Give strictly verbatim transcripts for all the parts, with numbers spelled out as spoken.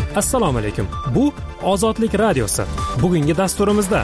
Assalomu alaykum. Bu Ozodlik radiosi. Bugungi dasturimizda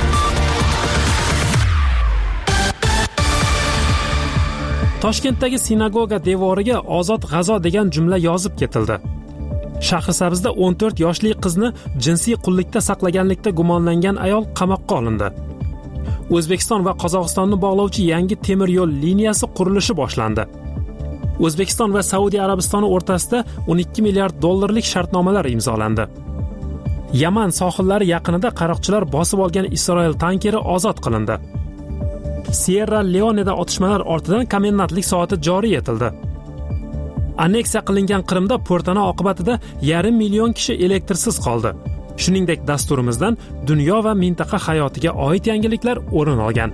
Toshkentdagi sinagoga devoriga Ozod G'azo degan jumla yozib ketildi. Shahrisabzda o'n to'rt yoshli qizni jinsiy qullikda saqlaganlikda gumonlangan ayol qamoqqa olindi. O'zbekiston va Qozog'istonni bog'lovchi yangi temir yo'l liniyasi qurilishi boshlandi. O'zbekiston va Saudiya Arabistoni o'rtasida o'n ikki milliard dollarlik shartnomalar imzolandi. Yaman sohillari yaqinida qaroqchilar bosib olgan Isroil tankeri ozod qilindi. Sierra Leone'da otishmalar ortidan komendantlik soati joriy etildi. Anneksiya qilingan Qrimda portana oqibatida yarim million kishi elektrsiz qoldi. Shuningdek, dasturimizdan dunyo va mintaqa hayotiga oid yangiliklar o'rin olgan.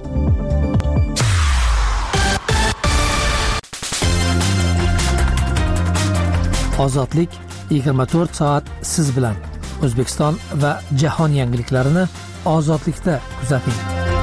Ozodlik yigirma to'rt soat siz bilan. O'zbekiston va jahon yangiliklarini Ozodlikda kuzating.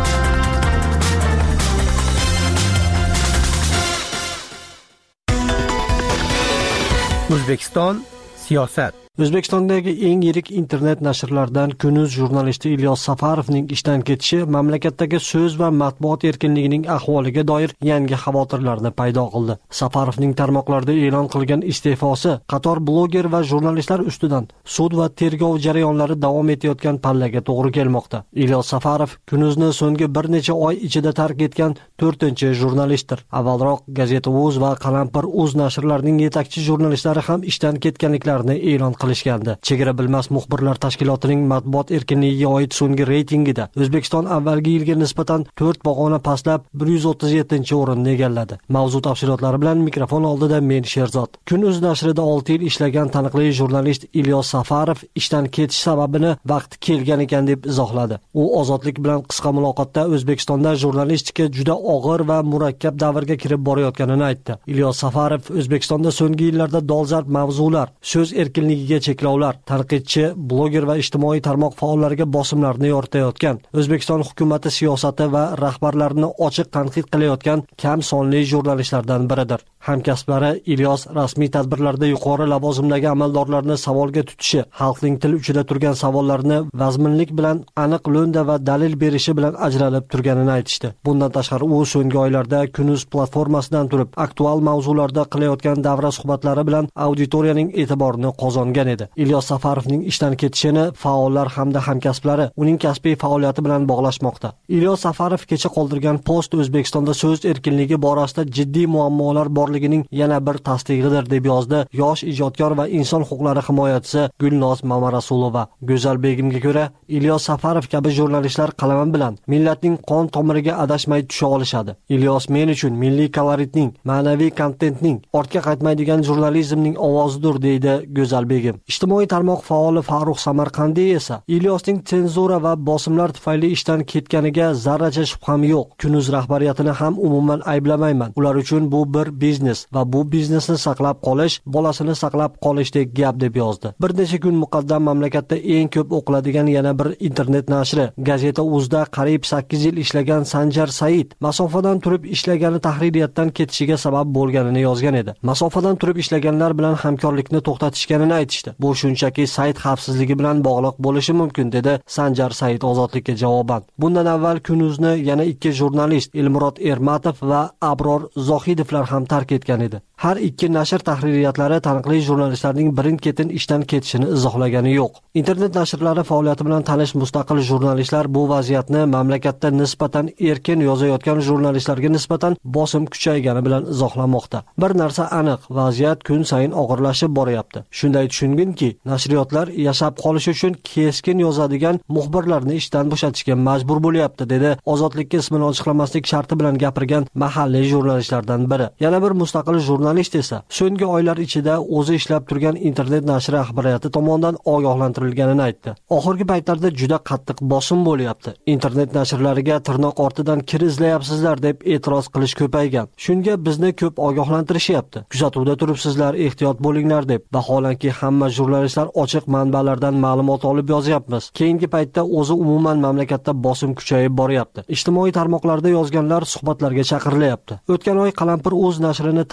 O'zbekiston siyosat. O'zbekistondagi eng yirik internet nashrlardan Kunuz jurnalisti Ilyos Safarovning ishdan ketishi mamlakatdagi so'z va matbuot erkinligining ahvoliga doir yangi xavotirlarni paydo qildi. Safarovning tarmoqlarda e'lon qilgan iste'fosi qator bloger va jurnalistlar ustidan sud va tergov jarayonlari davom etayotgan pallaga to'g'ri kelmoqda. Ilyos Safarov Kunuzni so'nggi bir necha oy ichida tark etgan to'rtinchi jurnalistdir. Avvalroq Gazeta.uz va Qalampir.uz nashrlarining yetakchi jurnalistlari ham ishdan ketganliklarini e'lon qilishgandi. Chegara bilmas muxbirlar tashkilotining matbuot erkinligiga oid so'nggi reytingida O'zbekiston avvalgi yilga nisbatan to'rt pog'ona pastlab bir yuz o'ttiz yettinchi o'rinni egalladi. Mavzu tafsilotlari bilan mikrofon oldida men Sherzod. Kunuz nashrida olti yil ishlagan taniqli jurnalist Ilyos Safarov ishdan ketish sababini vaqti kelgan ekan deb izohladi. U Ozodlik bilan qisqa muloqotda O'zbekistonda jurnalistika juda og'ir va murakkab davrga kirib borayotganini aytdi. Ilyos Safarov O'zbekistonda so'nggi yillarda dolzarb mavzular, so'z erkinligiga cheklovlar, tanqidchi, bloger va ijtimoiy tarmoq faollariga bosimlarni yoritayotgan, O'zbekiston hukumati siyosati va rahbarlarini ochiq tanqid qilayotgan kam sonli jurnalistlardan biridir. Hamkasblari Ilyos rasmiy tadbirlarda yuqori lavozimdagi amaldorlarni savolga tutishi, xalqning til uchida turgan savollarni vazminlik bilan aniq lo'nda va dalil berishi bilan ajralib turganini aytishdi. Bundan tashqari u so'nggi oylarda Kunuz platformasidan turib aktual mavzularda qilayotgan davra suhbatlari bilan auditoriyaning e'tiborini qozongan edi. Ilyos Safarovning ishdan ketishini faollar hamda hamkasblari uning kasbiy faoliyati bilan bog'lashmoqda. Ilyos Safarov kecha qoldirgan post O'zbekistonda so'z erkinligi borasida jiddiy muammolar borligining yana bir tasdig'idir deb yozdi yosh ijodkor va inson huquqlari himoyachisi Gulnoz Mamarasulova. Go'zal Begimga ko'ra, Ilyos Safarov kabi jurnalistlar qalami bilan millatning qon tomiriga adashmay tusha olishadi. Ilyos men uchun milliy koloritning, ma'naviy kontentning, ortga qaytmaydigan jurnalizmning ovozidir, deydi Go'zal Begim. Ijtimoiy tarmoq faoli Farruh Samarqandiy esa Ilyosning senzura va bosimlar tufayli ishdan ketganiga zarracha shubham yo'q. Kunuz rahbariyatini ham umuman ayblamayman. Ular uchun bu bir biznes va bu biznesni saqlab qolish, bolasini saqlab qolishdek gap deb yozdi. Bir necha kun muqaddam mamlakatda eng ko'p o'qiladigan yana bir internet nashri Gazeta.uzda qariyb sakkiz yil ishlagan Sanjar Said masofadan turib ishlagani tahririyatdan ketishiga sabab bo'lganini yozgan edi. Masofadan turib ishlaganlar bilan hamkorlikni to'xtatishganini aytishdi. Bu shunchaki sayt xavfsizligi bilan bog'liq bo'lishi mumkin, dedi Sanjar Said Ozodlikka javoban. Bundan avval Kunuzni yana ikki jurnalist Elmurod Ermatov va Abror Zohidovlar ham tark etgan edi. Har ikki nashr tahririyatlari taniqli jurnalistlarning birin-ketin ishdan ketishini izohlagani yo'q. Internet nashrlari faoliyati bilan tanish mustaqil jurnalistlar bu vaziyatni mamlakatda nisbatan erkin yozayotgan jurnalistlarga nisbatan bosim kuchaygani bilan izohlamoqda. Bir narsa aniq, vaziyat kun sayin og'irlashib boryapti. Shunday tushunginki, nashriyotlar yashab qolish uchun keskin yozadigan muxbirlarni ishdan bo'shatishga majbur bo'lyapti, dedi Ozodlikka ismini ochiqlamaslik sharti bilan gapirgan mahalliy jurnalistlardan biri. Yana bir mustaqil jurnalist esa so'nggi oylar ichida o'zi ishlab turgan internet nashri rahbariyati tomonidan ogohlantirilganini aytdi. Oxirgi paytlarda juda qattiq bosim bo'lyapti. Internet nashrlariga tirnoq ortidan kir izlayapsizlar deb e'tiroz qilish ko'paygan. Shunga bizni ko'p ogohlantirishyapti. Kuzatuvda turibsizlar, ehtiyot bo'linglar deb. Vaholanki hamma jurnalistlar ochiq manbalardan ma'lumot olib yozyapmiz. Keyingi paytda o'zi umuman mamlakatda bosim kuchayib boryapti. Ijtimoiy tarmoqlarda yozganlar suhbatlarga chaqirilyapti. O'tgan oy Qalampir.uz nashrini tark etgan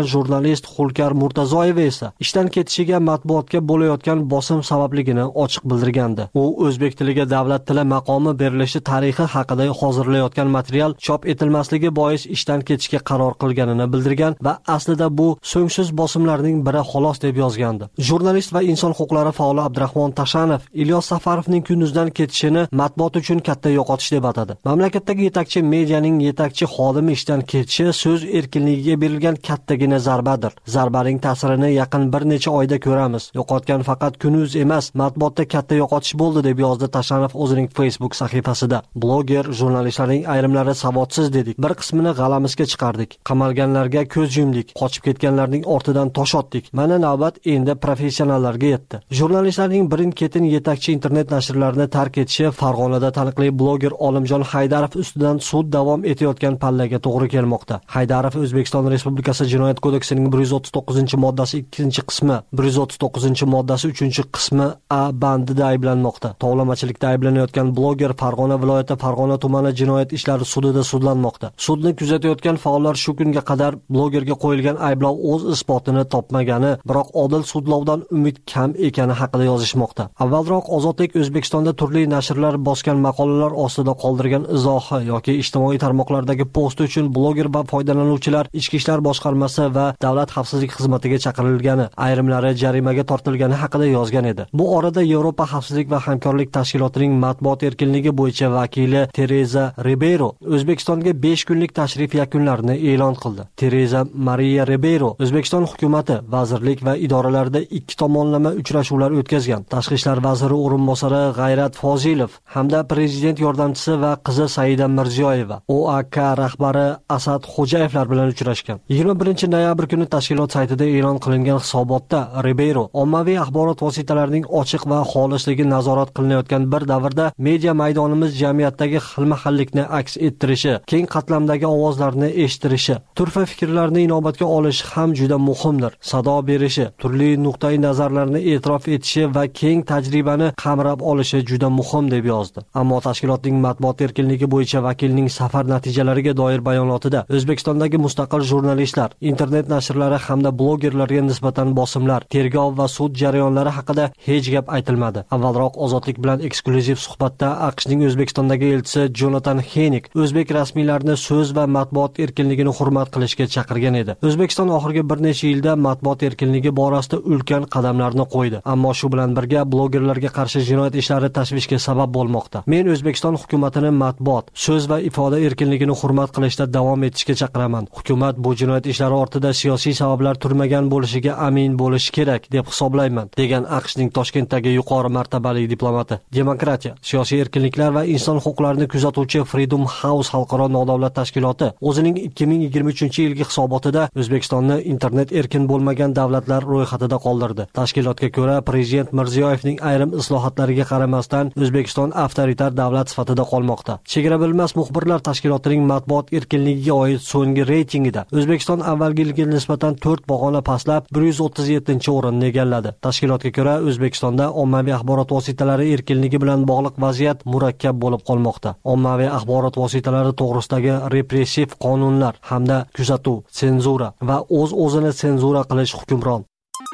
etgan jurnalist Xulkar Murtazoyeva esa ishdan ketishiga matbuotga bo'layotgan bosim sababligini ochiq bildirgandi. U o'zbek tiliga davlat tili maqomi berilishi tarixi haqida hozirlayotgan material chop etilmasligi bois ishdan ketishga qaror qilganini bildirgan va aslida bu so'ngsiz bosimlarning biri xolos deb yozgandi. Jurnalist va inson huquqlari faoli Abdurahmon Tashanov Ilyos Safarovning kunduzdan ketishini matbuot uchun katta yo'qotish deb atadi. Mamlakatdagi yetakchi medianing yetakchi xodimi ishdan ketishi so'z erkinligiga berilgan kattagina zarbadir. Zarbaning ta'sirini yaqin bir necha oyda ko'ramiz. Yo'qotgan faqat kunduz emas, matbuotda katta yo'qotish bo'ldi deb yozdi Tashanov o'zining Facebook sahifasida. Bloger jurnalistlarning ayrimlari savodsiz dedik. Bir qismini g'alamizga chiqardik. Qamalganlarga ko'z yumdik. Qochib ketganlarning ortidan tosh otdik. Mana navbat endi professionallarga yetdi. Jurnalistlarning birin-ketin yetakchi internet nashrlarini tark etishi Farg'onada taniqli bloger Olimjon Haydarov ustidan sud davom etayotgan pallaga to'g'ri kelmoqda. Haydarov O'zbekiston Respublikasi Jinoyat kodeksining bir yuz o'ttiz to'qqizinchi moddasi ikkinchi qismi, bir yuz o'ttiz to'qqizinchi moddasi uchinchi qismi A bandida ayblanmoqda. Tovlamachilikda ayblanayotgan bloger Farg'ona viloyati Farg'ona tumani jinoyat ishlari sudida sudlanmoqda. Sudni kuzatayotgan faollar shu kunga qadar blogerga qo'yilgan ayblov o'z isbotini topmagani, biroq odil sudlovdan umid kam ekani haqida yozishmoqda. Avvalroq Ozodlik O'zbekistonda turli nashrlar bosgan maqolalar ostida qoldirgan izohi yoki ijtimoiy tarmoqlardagi post uchun bloger va foydalanuvchilar Ichki ishlar boshqarmasi va Davlat xavfsizlik xizmatiga chaqirilgani, ayrimlari jarimaga tortilgani haqida yozgan edi. Bu orada Yevropa xavfsizlik va hamkorlik tashkilotining matbuot erkinligi bo'yicha vakili Teresa Ribeiro O'zbekistonga besh kunlik tashrif yakunlarini e'lon qildi. Teresa Maria Ribeiro O'zbekiston hukumatı, vazirlik va idoralarida ikki tomonlama uchrashuvlar o'tkazgan. Tashqi ishlar vaziri o'rinbosari G'ayrat Fozilov hamda prezident yordamchisi va qizi Saida Mirziyoyeva O A K rahbari Asad Xo'jayevlar bilan uchrashgan. yigirma birinchi noyabr kuni tashkilot saytida e'lon qilingan hisobotda Ribeiro ommaviy axborot vositalarining ochiq va xolisligi nazorat qilinayotgan bir davrda media maydonimiz jamiyatdagi xilma-xillikni aks ettirishi, keng qatlamdagi ovozlarni eshitirishi, turfa fikrlarni inobatga olishi ham juda muhimdir. Sado berishi, turli nuqtai nazarlarni e'tirof etishi va keng tajribani qamrab olishi juda muhim deb yozdi. Ammo tashkilotning matbuot erkinligi bo'yicha vakilning safar natijalariga doir bayonotida O'zbekistondagi mustaqil jurnalistlar, internet nashrlari hamda blogerlarga nisbatan bosimlar, tergov va sud jarayonlari haqida hech gap aytilmadi. Avvalroq Ozodlik bilan eksklyuziv suhbatda AQShning O'zbekistondagi elchisi Jonathan Henik o'zbek rasmiylarini so'z va matbuot erkinligini hurmat qilishga chaqirgan edi. O'zbekiston oxirgi bir necha yilda matbuot erkinligi borasida ulkan qadamlarni qo'ydi, ammo shu bilan birga blogerlarga qarshi jinoyat ishlari tashvishga sabab bo'lmoqda. Men O'zbekiston hukumatini matbuot, so'z va ifoda erkinligini hurmat qilishda davom etishga chaqiraman. Hukumat bu jinoyat ishlari ortida siyosiy sabablar turmagan bo'lishiga amin bo'lishi kerak deb hisoblayman, degan AQShning Toshkentdagi yuqori martabali diplomati. Demokratiya, siyosiy erkinliklar va inson huquqlarini kuzatuvchi Freedom House xalqaro nodavlat tashkiloti o'zining ikki ming yigirma uchinchi yilgi hisobotida O'zbekistonni internet erkin bo'lmagan davlatlar ro'yxatida qoldirdi. Tashkilotga ko'ra, prezident Mirziyoyevning ayrim islohotlariga qaramasdan O'zbekiston avtoritar davlat sifatida qolmoqda. Chegara bilmas muxbirlar tashkilotining matbuot erkinligiga oid so'nggi reytingida O'zbekiston avvalgi yilga nisbatan to'rt pog'ona pastlab bir yuz o'ttiz yettinchi o'rinni egalladi. Tashkilotga ko'ra, O'zbekistonda ommaviy axborot vositalari erkinligi bilan bog'liq vaziyat murakkab bo'lib qolmoqda. Ommaviy axborot vositalari to'g'risidagi repressiv qonunlar hamda kuzatuv, senzura va o'z-o'zini senzura qilish hukmron.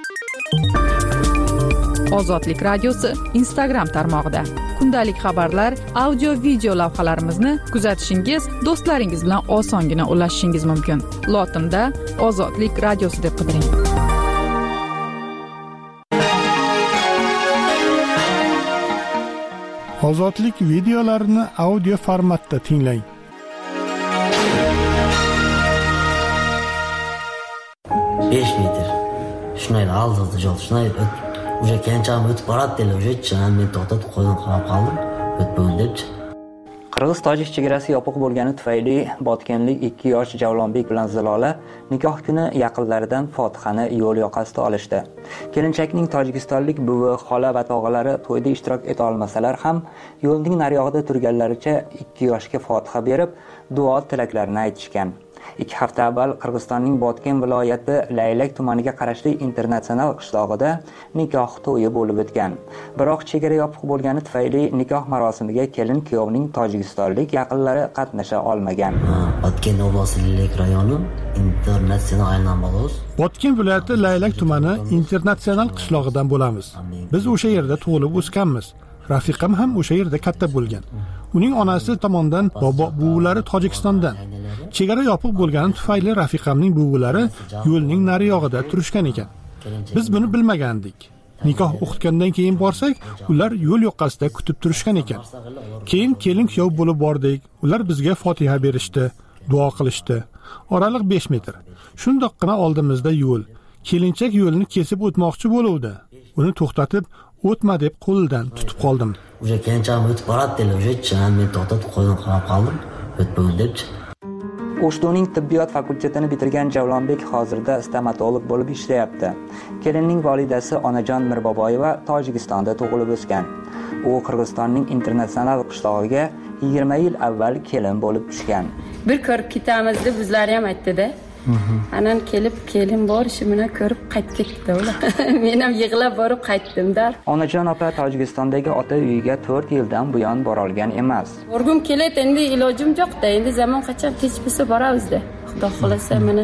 Ozodlik radiosi Instagram tarmog'ida kundalik xabarlar, audio, video lavhalarimizni kuzatishingiz, do'stlaringiz bilan osongina ulashishingiz mumkin. Lotinda Ozodlik radiosi deb qidiring. Ozodlik videolarini audio formatda tinglang. besh metr. Shunday aldi jo'l, shunday o'sha kancham o'tib boradi, o'sha chan men to'xtatib qo'ydim, qarab qoldim. O'tbun debchi. Qirg'iz-tojik chegarasi yopiq bo'lgani tufayli botkenlik ikki yosh Javlonbek bilan Zilola nikoh kuni yaqinlaridan Fotihani yo'l yoqasida olishdi. Kelinchakning tojikistonlik buvi, xola va tog'alari to'yda ishtirok eta olmasalar ham yo'lning nariyog'ida turganlaricha ikki yoshga Fotiha berib, duo tilaklarini aytishgan. ikki hafta avval Qirg'izistonning Botken viloyati Laylak tumaniga qarashli Internatsional qishlog'ida nikoh to'yi bo'lib o'tgan. Biroq chegara yopiq bo'lgani tufayli nikoh marosimiga kelin kuyovning tojikistonlik yaqinlari qatnasha olmagan. Botken oblastlik rayoni Internatsional aylanmalos. Botken viloyati Laylak tumani Internatsional qishlog'idan bo'lamiz. Biz o'sha yerda tug'ilib o'sganmiz. Rafiqam ham o'sha yerda katta bo'lgan. Uning onasi tomonidan bobo buvilari Tojikistondan. Chegara yopiq bo'lgani tufayli rafiqamning buvilari yo'lning nari yog'ida turishgan ekan. Biz buni bilmagandik. Nikoh o'qitgandan keyin borsak, ular yo'l yoqasida kutib turishgan ekan. Keyin kelin kuyov bo'lib bordik. Ular bizga Fotiha berishdi, duo qilishdi. Oraliq besh metr. Shundoqqina oldimizda yo'l. Kelinchak yo'lni kesib o'tmoqchi bo'luvdi. Uni to'xtatib, o'tma deb qo'lidan tutib qoldim. O'sha kencham o'tib boradi deb, o'sha men to'xtatib qo'ydim, qarab qoldim. O'tmagan debchi. O'shtuning tibbiyot fakultetini bitirgan Javlonbek hozirda stomatolog bo'lib ishlayapti. Kelinning volidasi Onajon Mirboboyeva Tojikistonda tug'ilib o'sgan. U Qirg'izistonning Internatsional qishlog'iga yigirma yil avval kelin bo'lib tushgan. Bir ko'rib ketamiz deb bizlar ham aytdi-da. Anan kelib kelin bor ishimni ko'rib qaytib ketdi ular. Men ham yig'lab borib qaytdim-da. Onajon opa Tojikistondagi ota uyiga to'rt yildan buyon bora olgan emas. Borgum keladi, endi ilojim yo'q-da. Endi zamon qachon tinch bo'lsa boramiz-da. Xudo xolasa meni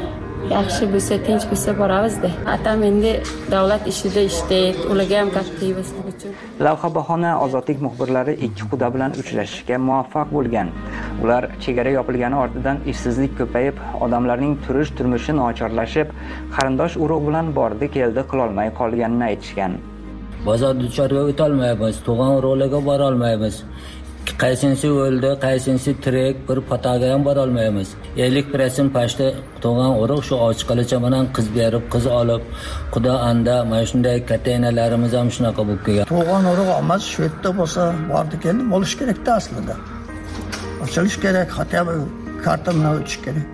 yaxshi bo'lsa, tinch bo'lsa boramiz-da. Atam endi davlat ishida ishlaydi, ularga ham aktivistlik uchun. Lavha bahona ozodlik muxbirlari ikki quda bilan uchrashishga muvaffaq bo'lgan. Ular chegara yopilgani ortidan ishsizlik ko'payib, odamlarning turish turmushi nochorlashib, qarindosh urug' bilan bordi keldi qilolmay qolganini aytishgan. Bozor duchorga o'ta olmaymiz, tug'an urug'larga bora olmaymiz. Qaysinsi o'ldi, qaysinsi tirik, bir pataga ham bora olmaymiz. ellik foiz pashta tug'an urug' shu ochiqlicha bilan qiz berib, qiz olib, xudo anda mana shunday kataynalarimiz ham shunaqa bo'lib kelgan. Tug'an urug' olmaz, shu yerda bo'lsa, bordi keldi, bo'lish kerak-da aslida. Ochilish kerak, hatto karta bilan o'tish kerak.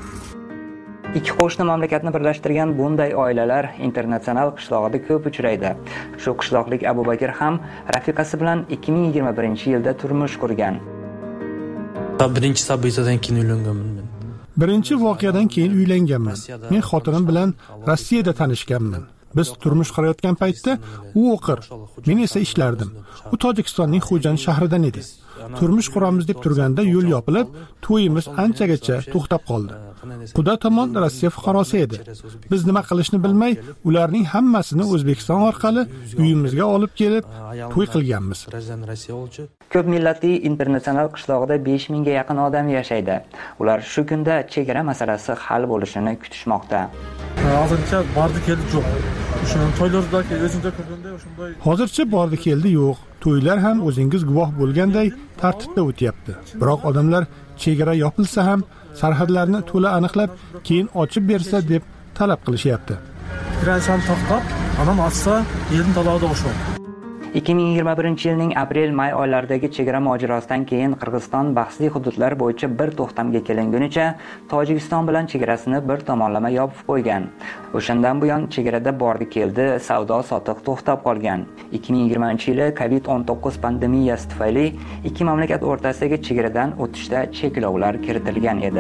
Ikki qo'shni mamlakatni birlashtirgan bunday oilalar Internatsional qishlog'ida ko'p uchraydi. Shu qishloqlik Abubakir ham rafiqasi bilan ikki ming yigirma birinchi yilda turmush qurgan. Birinchi sabitadan keyin uylanganman men. Birinchi voqeadan keyin uylanganman. Men xotinim bilan Rossiyada tanishganman. Biz turmush qurayotgan paytda u o'qir, men esa ishlardim. U Tojikistonning Xo'jan shahridan edi. Turmush quramiz deb turganda yo'l yopilib, to'yimiz anchagacha to'xtab qoldi. Quda tomon Rossiya fuqarosi edi. Biz nima qilishni bilmay, ularning hammasini O'zbekiston orqali uyimizga olib kelib, to'y qilganmiz. Ko'p millatli Internatsional qishlog'ida besh mingga yaqin odam yashaydi. Ular shu kunda chegara masalasi hal bo'lishini kutishmoqda. Hozircha bordi keldi yo'q. O'shaning to'ylardagi o'zingizda ko'rganda o'shanday. Hozircha bordi keldi yo'q. To'ylar ham o'zingiz guvoh bo'lganday tartibda o'tyapti. Biroq odamlar chegara yopilsa ham sarhadlarni to'la aniqlab, keyin ochib bersa deb talab qilishyapti. Grasham to'xtab, anam assa, yerin talog'ida o'sho. ikki ming yigirma birinchi yilning aprel-may oylaridagi chegara mojarosidan keyin Qirg'iziston bahsli hududlar bo'yicha bir to'xtamga kelingunicha Tojikiston bilan chegarasini bir tomonlama yopib qo'ygan. O'shandan buyon chegarada bordi keldi, savdo sotiq to'xtab qolgan. ikki ming yigirmanchi yili kovid o'n to'qqiz pandemiyasi tufayli ikki mamlakat o'rtasidagi chegaradan o'tishda cheklovlar kiritilgan edi.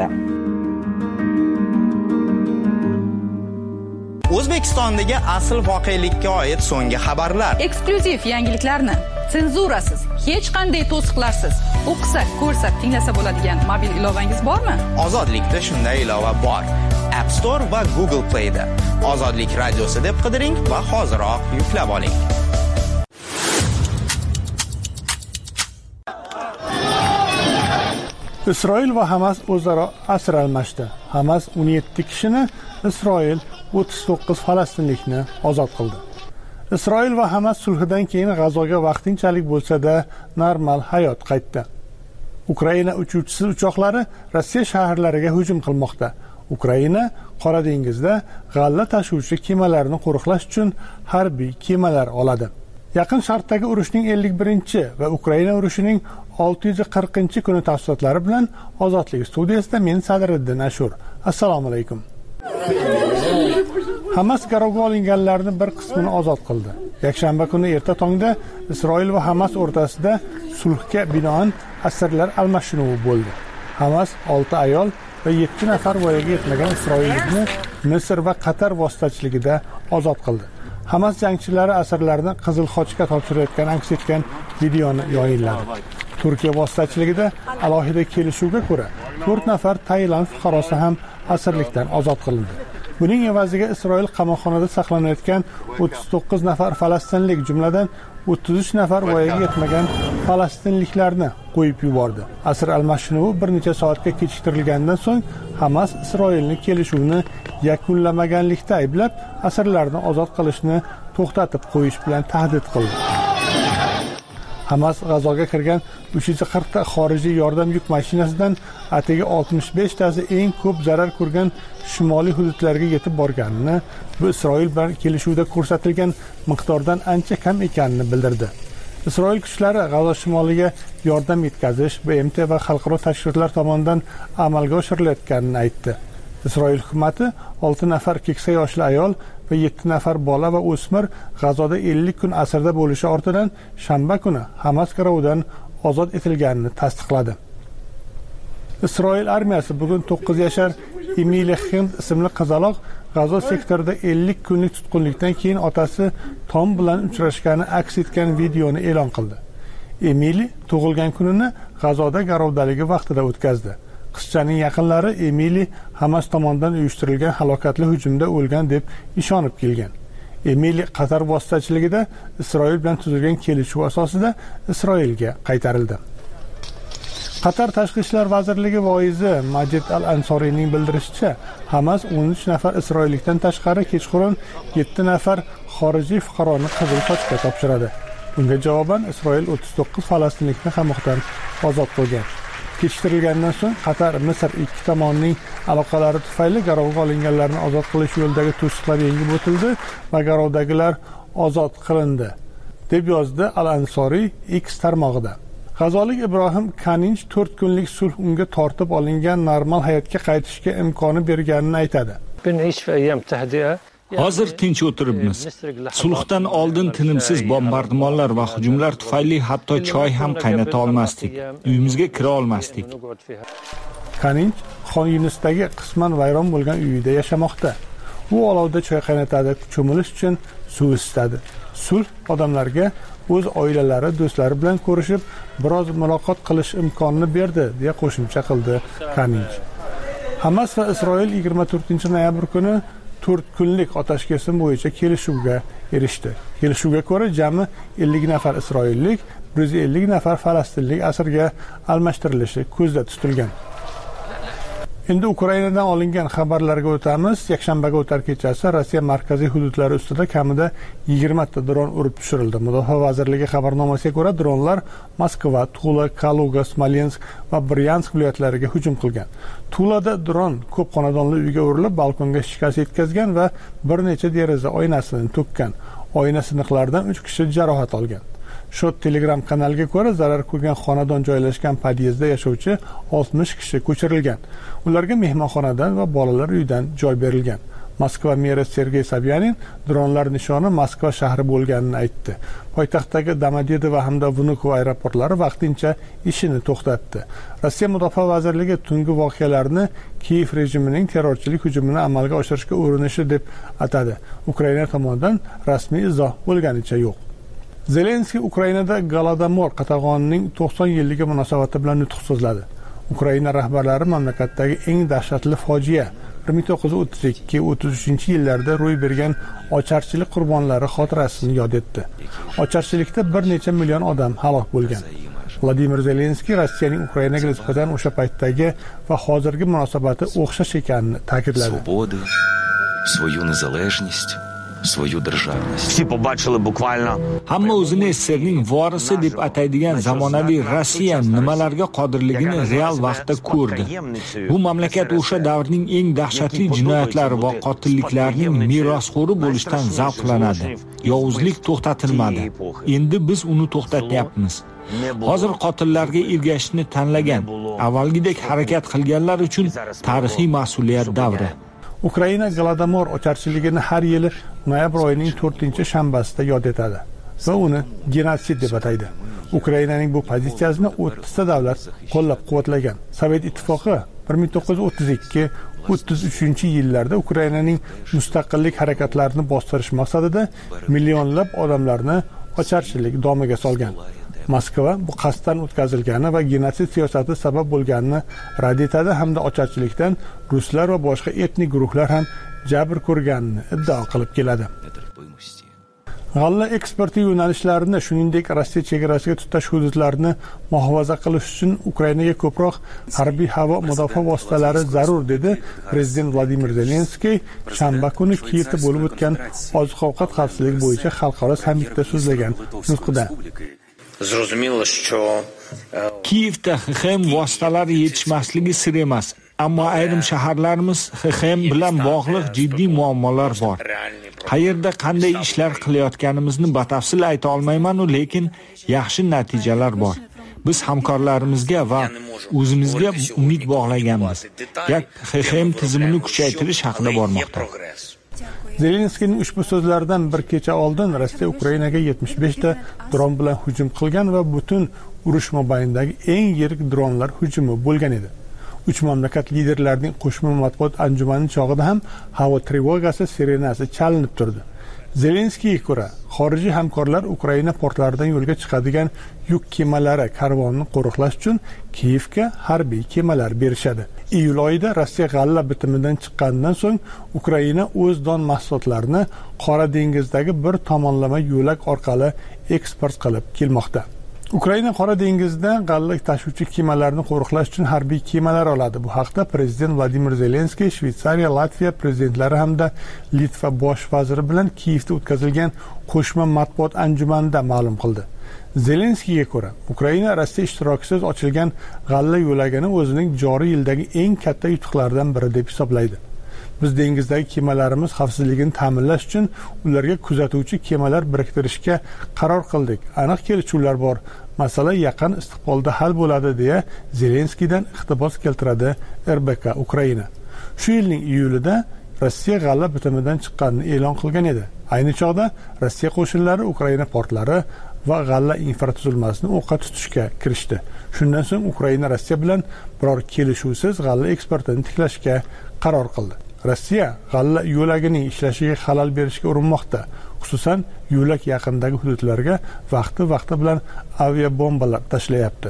O'zbekistondagi asl voqelikka oid so'nggi xabarlar. Eksklyuziv yangiliklarni senzurasiz, hech qanday to'siqlarsiz o'qisa, ko'rsa, tinglasa bo'ladigan mobil ilovangiz bormi? Ozodlikda shunday ilova bor. App Store va Google Play da. Ozodlik radiosi deb qidiring va hoziroq yuklab oling. Isroil va Hamas o'zaro asir almashdi. Hamas o'n yetti kishini, Isroil o'ttiz to'qqiz falastinlikni ozod qildi. Isroil va Hamas sulhidan keyin G'azoga vaqtinchalik bo'lsa-da normal hayot qaytdi. Ukraina uchuvchisi uchoqlari Rossiya shaharlariga hujum qilmoqda. Ukraina Qora dengizda g'alla tashuvchi kemalarni qo'riqlash uchun harbiy kemalar oladi. Yaqin Sharqdagi urushning ellik birinchi va Ukraina urushining olti yuz qirqinchi kuni tafsilotlari bilan Ozodlik studiyasida men Sadriddin Ashur. Assalomu alaykum. Hamas garovga olinganlarning bir qismini ozod qildi. Yakshanba kuni erta tongda Isroil va Hamas o'rtasida sulhga binoan asirlar almashinuvi bo'ldi. Hamas olti ayol, va yetti nafar voyaga yetmagan isroillikni Misr va Qatar vositachiligida ozod qildi. Hamas jangchilari asirlarni Qizil Xochga topshirayotgani aks etgan videoni yayinladi. Turkiya vositachiligida alohida kelishuvga ko'ra to'rt nafar Tailand fuqarosi ham asirlikdan ozod qilindi. Buning evaziga Isroil qamoqxonada saqlanayotgan o'ttiz to'qqiz nafar falastinlik, jumladan o'ttiz uch nafar voyaga yetmagan falastinliklarni qo'yib yubordi. Asir almashinuvi bir necha soatga kechiktirilgandan so'ng Hamas Isroilning kelishuvni yakunlamaganlikda ayblab, asirlarni ozod qilishni to'xtatib qo'yish bilan tahdid qildi. Hamas G'azoga kirgan uch yuz qirq ta xorijiy yordam yuk mashinasidan atigi oltmish besh tasi eng ko'p zarar ko'rgan shimoliy hududlarga yetib borganini, bu Isroil bilan kelishuvda ko'rsatilgan miqdordan ancha kam ekanini bildirdi. Isroil kuchlari G'azo shimoliga yordam yetkazish B M T va xalqaro tashkilotlar tomonidan amalga oshirilayotganini aytdi. Isroil hukumati olti nafar keksa yoshli ayol va yetti nafar bola va o'smir G'azoda ellik kun asirda bo'lishi ortidan shanba kuni Hamas garovidan ozod etilganini tasdiqladi. Isroil armiyasi bugun to'qqiz yashar Emili Hind ismli qizaloq G'azo sektorida ellik kunlik tutqunlikdan keyin otasi Tom bilan uchrashgani aks etgan videoni e'lon qildi. Emili tug'ilgan kunini G'azoda garovdaligi vaqtida o'tkazdi. Qizchaning yaqinlari Emili Hamas tomonidan uyushtirilgan halokatli hujumda o'lgan deb ishonib kelgan. Emili Qatar vositachiligida Isroil bilan tuzilgan kelishuv asosida Isroilga qaytarildi. Qatar Tashqi ishlar vazirligi voizi Majid Al-Ansoriyning bildirishicha, Hamas o'n uch nafar isroillikdan tashqari kechqurun yetti nafar xorijiy fuqaroni Qizil Xochga topshiradi. Bunga javoban Isroil o'ttiz to'qqiz falastinlikni qamoqdan ozod qilgan. Kechiktirilgandan so'ng Qatar, Misr ikki tomonning aloqalari tufayli garovga olinganlarni ozod qilish yo'lidagi to'siqlar yengib o'tildi va garovdagilar ozod qilindi, deb yozdi Al-Ansoriy X tarmog'ida. G'azolik Ibrohim Kaninch to'rt kunlik sulh unga tortib olingan normal hayotga qaytishga imkoni berganini aytadi. Hozir tinch o'tiribmiz. Sulhdan oldin tinimsiz bombardimonlar va hujumlar tufayli hatto choy ham qaynata olmasdik. Uyimizga kira olmasdik. Kaninch Xon Yunisdagi qisman vayron bo'lgan uyida yashamoqda. U olovda choy qaynatadi, cho'milish uchun suv isitadi. Sulh odamlarga o'z oilalari, do'stlari bilan ko'rishib, biroz muloqot qilish imkonini berdi, deya qo'shimcha qildi Kaninch. Hamas va Isroil yigirma to'rtinchi noyabr kuni to'rt kunlik otashkesim bo'yicha kelishuvga erishdi. Kelishuvga ko'ra jami ellik nafar isroillik, bir yuz ellik nafar falastinlik asirga almashtirilishi ko'zda tutilgan. Endi Ukrainadan olingan xabarlarga o'tamiz. Yakshanbaga o'tar kechasi Rossiya markaziy hududlari ustida kamida yigirma ta dron urib tushirildi. Mudofaa vazirligi xabarnomasiga ko'ra, dronlar Moskva, Tula, Kaluga, Smolensk va Bryansk viloyatlariga hujum qilgan. Tulada dron ko'p xonadonli uyga urilib, balkonga shikast yetkazgan va bir necha deraza oynasini to'kkan. Oyna siniqlaridan uch kishi jarohat olgan. Shu Telegram kanaliga ko'ra, zarar ko'rgan xonadon joylashgan podyezdda yashovchi oltmish kishi ko'chirilgan. Ularga mehmonxonadan va bolalar uyidan joy berilgan. Moskva meri Sergey Sobyanin dronlar nishoni Moskva shahri bo'lganini aytdi. Poytaxtdagi Domodedovo hamda Vnukovo aeroportlari vaqtincha ishini to'xtatdi. Rossiya Mudofaa vazirligi tungi voqealarni Kiyev rejimining terrorchilik hujumini amalga oshirishga urinishi deb atadi. Ukraina tomonidan rasmiy izoh bo'lganicha yo'q. Zelenskiy Ukrainada Golodomor qatag'onining to'qson yilligi munosabati bilan nutq so'zladi. Ukraina rahbarlari mamlakatdagi eng dahshatli fojia bir ming to'qqiz yuz o'ttiz ikki o'ttiz uchinchi yillarda ro'y bergan ocharchilik qurbonlari xotirasini yod etdi. Ocharchilikda bir necha million odam halok bo'lgan. Vladimir Zelenskiy Rossiyaning Ukrainaga nisbatan o'sha paytdagi va hozirgi munosabati o'xshash ekanini ta'kidladi. Свою незалежність, свою державність. Всі побачили буквально. Hamma o'zini SSRning vorisi deb ataydigan zamonaviy Rossiya nimalarga qodirligini real vaqtda ko'rdi. Bu mamlakat o'sha davrning eng dahshatli jinoyatlari va qotilliklarining merosxo'ri bo'lishdan zavqlanadi. Yovuzlik to'xtatilmadi. Endi biz uni to'xtatyapmiz. Hozir qotillarga ergashishni tanlagan, avvalgidek harakat qilganlar uchun tarixiy mas'uliyat davri. Ukraina Golodomor ocharchiligini har yili noyabr oyining to'rtinchi shanbasida yod etadi va uni genotsid deb ataydi. Ukrainaning bu pozitsiyasini o'ttizta davlat qo'llab-quvvatlagan. Sovet ittifoqi bir ming to'qqiz yuz o'ttiz ikki o'ttiz uchinchi yillarda Ukrainaning mustaqillik harakatlarini bostirish maqsadida millionlab odamlarni ocharchilik domiga solgan. Moskva bu qasddan o'tkazilgani va genotsid siyosati sabab bo'lganini rad etadi hamda ocharchilikdan ruslar va boshqa etnik guruhlar ham jabr ko'rganini iddao qilib keladi. G'alla eksporti yo'nalishlarini, shuningdek Rossiya chegarasiga tutash hududlarini muhofaza qilish uchun Ukrainaga ko'proq harbiy havo mudofaa vositalari zarur, dedi prezident Vladimir Zelenskiy shanba kuni Kiyevda bo'lib o'tgan oziq-ovqat xavfsizligi bo'yicha xalqaro sammitda so'zlagan nutqida. Kiyevda X X M vositalari yetishmasligi sir emas, ammo ayrim shaharlarimiz X X M bilan bog'liq jiddiy muammolar bor. Qayerda qanday ishlar qilayotganimizni batafsil ayta olmayman, lekin yaxshi natijalar bor. Biz hamkorlarimizga va o'zimizga umid bog'laganmiz. Gap X X M tizimini kuchaytirish haqida bormoqda. Zelenskiyning ushbu so'zlaridan bir kecha oldin Rossiya Ukrainaga yetmish besh ta dron bilan hujum qilgan va butun urush mobaynidagi eng yirik dronlar hujumi bo'lgan edi. Uch mamlakat liderlarining qo'shma matbuot anjumani chog'ida ham havo trevogasi sirenasi chalinib turdi. Zelenskiyga ko'ra, xorijiy hamkorlar Ukraina portlaridan yo'lga chiqadigan yuk kemalari karvonini qo'riqlash uchun Kiyevga harbiy kemalar berishadi. Iyul oyida Rossiya g'alla bitimidan chiqqanidan so'ng Ukraina o'z don mahsulotlarini Qora dengizdagi bir tomonlama yo'lak orqali eksport qilib kelmoqda. Ukraina Qora dengizda g'alla tashuvchi kemalarni qo'riqlash uchun harbiy kemalar oladi. Bu haqda prezident Vladimir Zelenskiy Shveysariya, Latviya prezidentlari hamda Litva bosh vaziri bilan Kiyevda o'tkazilgan qo'shma matbuot anjumanida ma'lum qildi. Zelenskiyga ko'ra, Ukraina Rossiya ishtirokisiz ochilgan g'alla yo'lagini o'zining joriy yildagi eng katta yutuqlardan biri deb hisoblaydi. Biz dengizdagi kemalarimiz xavfsizligini ta'minlash uchun ularga kuzatuvchi kemalar biriktirishga qaror qildik. Aniq kelishuvlar bor. Masala yaqin istiqbolda hal bo'ladi, deya Zelenskiydan iqtibos keltiradi R B K Ukraina. Shu yilning iyulida Rossiya g'alla bitimidan chiqqanini e'lon qilgan edi. Ayni chog'da Rossiya qo'shinlari Ukraina portlari va g'alla infratuzilmasini o'qqa tutishga kirishdi. Shundan so'ng Ukraina Rossiya bilan biror kelishuvsiz g'alla eksportini tiklashga qaror qildi. Rossiya g'alla yo'lagining ishlashiga xalal berishga urinmoqda. Xususan, yo'lak yaqinidagi hududlarga vaqti-vaqti bilan aviabombalar tashlayapti.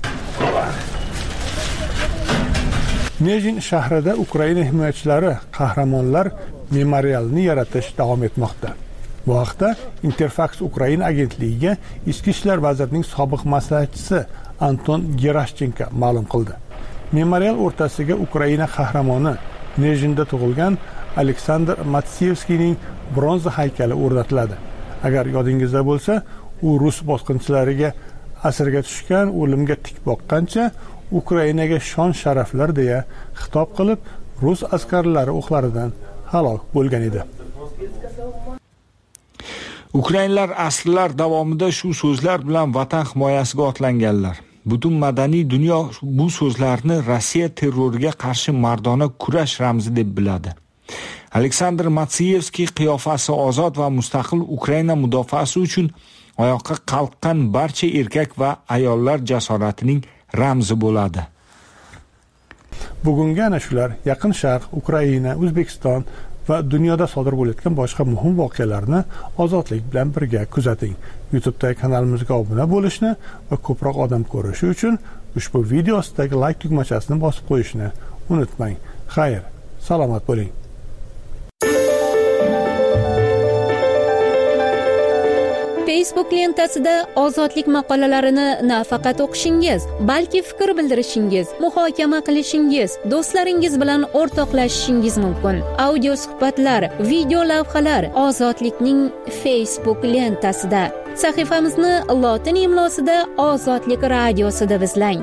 Nejin shahrida Ukraina himoyachilari qahramonlar memorialini yaratish davom etmoqda. Bu haqda Interfax Ukraina agentligiga Ichki ishlar vazirining sobiq maslahatchisi Anton Gerashchenko ma'lum qildi. Memorial o'rtasiga Ukraina qahramoni Nejinda tug'ilgan Aleksandr Matsiyevskiyning bronza haykali o'rnatiladi. Agar yodingizda bo'lsa, u rus bosqinchilariga asirga tushgan, o'limga tik boqqancha Ukrainaga shon sharaflar deya xitob qilib, rus askarlari o'qlaridan halok bo'lgan edi. Ukrainlar asrlar davomida shu so'zlar bilan vatan himoyasiga otlanganlar. Butun madaniy dunyo bu so'zlarni Rossiya terroriga qarshi mardona kurash ramzi deb biladi. Aleksandr Matsiyevskiy qiyofasi ozod va mustaqil Ukraina mudofaasi uchun oyoqqa qalqqan barcha erkak va ayollar jasoratining ramzi bo'ladi. Bugungi ana shular Yaqin Sharq, Ukraina, O'zbekiston va dunyoda sodir bo'layotgan boshqa muhim voqealarni ozodlik bilan birga kuzating. YouTube'dagi kanalimizga obuna bo'lishni va ko'proq odam ko'rishi uchun ushbu video ostidagi like tugmachasini bosib qo'yishni unutmang. Xayr, salomat bo'ling. Facebook lentasida ozodlik maqolalarini nafaqat o'qishingiz, balki fikr bildirishingiz, muhokama qilishingiz, do'stlaringiz bilan o'rtoqlashishingiz mumkin. Audio suhbatlar, video lavhalar ozodlikning Facebook lentasida. Sahifamizni lotin imlosida Ozodlik radiosi deb izlang.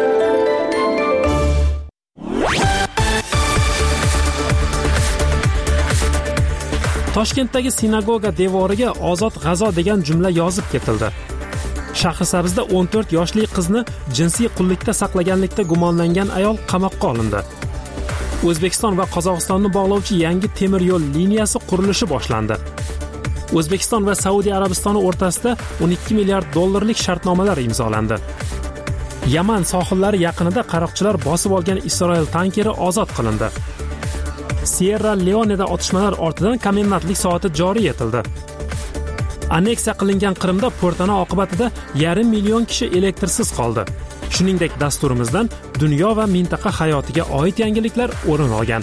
Toshkentdagi sinagoga devoriga Ozod G'azo degan jumla yozib ketildi. Shahrisabzda o'n to'rt yoshli qizni jinsiy qullikda saqlaganlikda gumonlangan ayol qamoqqa olindi. O'zbekiston va Qozog'istonni bog'lovchi yangi temir yo'l liniyasi qurilishi boshlandi. O'zbekiston va Saudiya Arabistoni o'rtasida o'n ikki milliard dollarlik shartnomalar imzolandi. Yaman sohillari yaqinida qaroqchilar bosib olgan Isroil tankeri ozod qilindi. Sierra Leone'da otishmalar ortidan komendantlik soati joriy etildi. Anneksiya qilingan Qrimda portana oqibatida yarim million kishi elektrsiz qoldi. Shuningdek, dasturimizdan dunyo va mintaqa hayotiga oid yangiliklar o'rin olgan.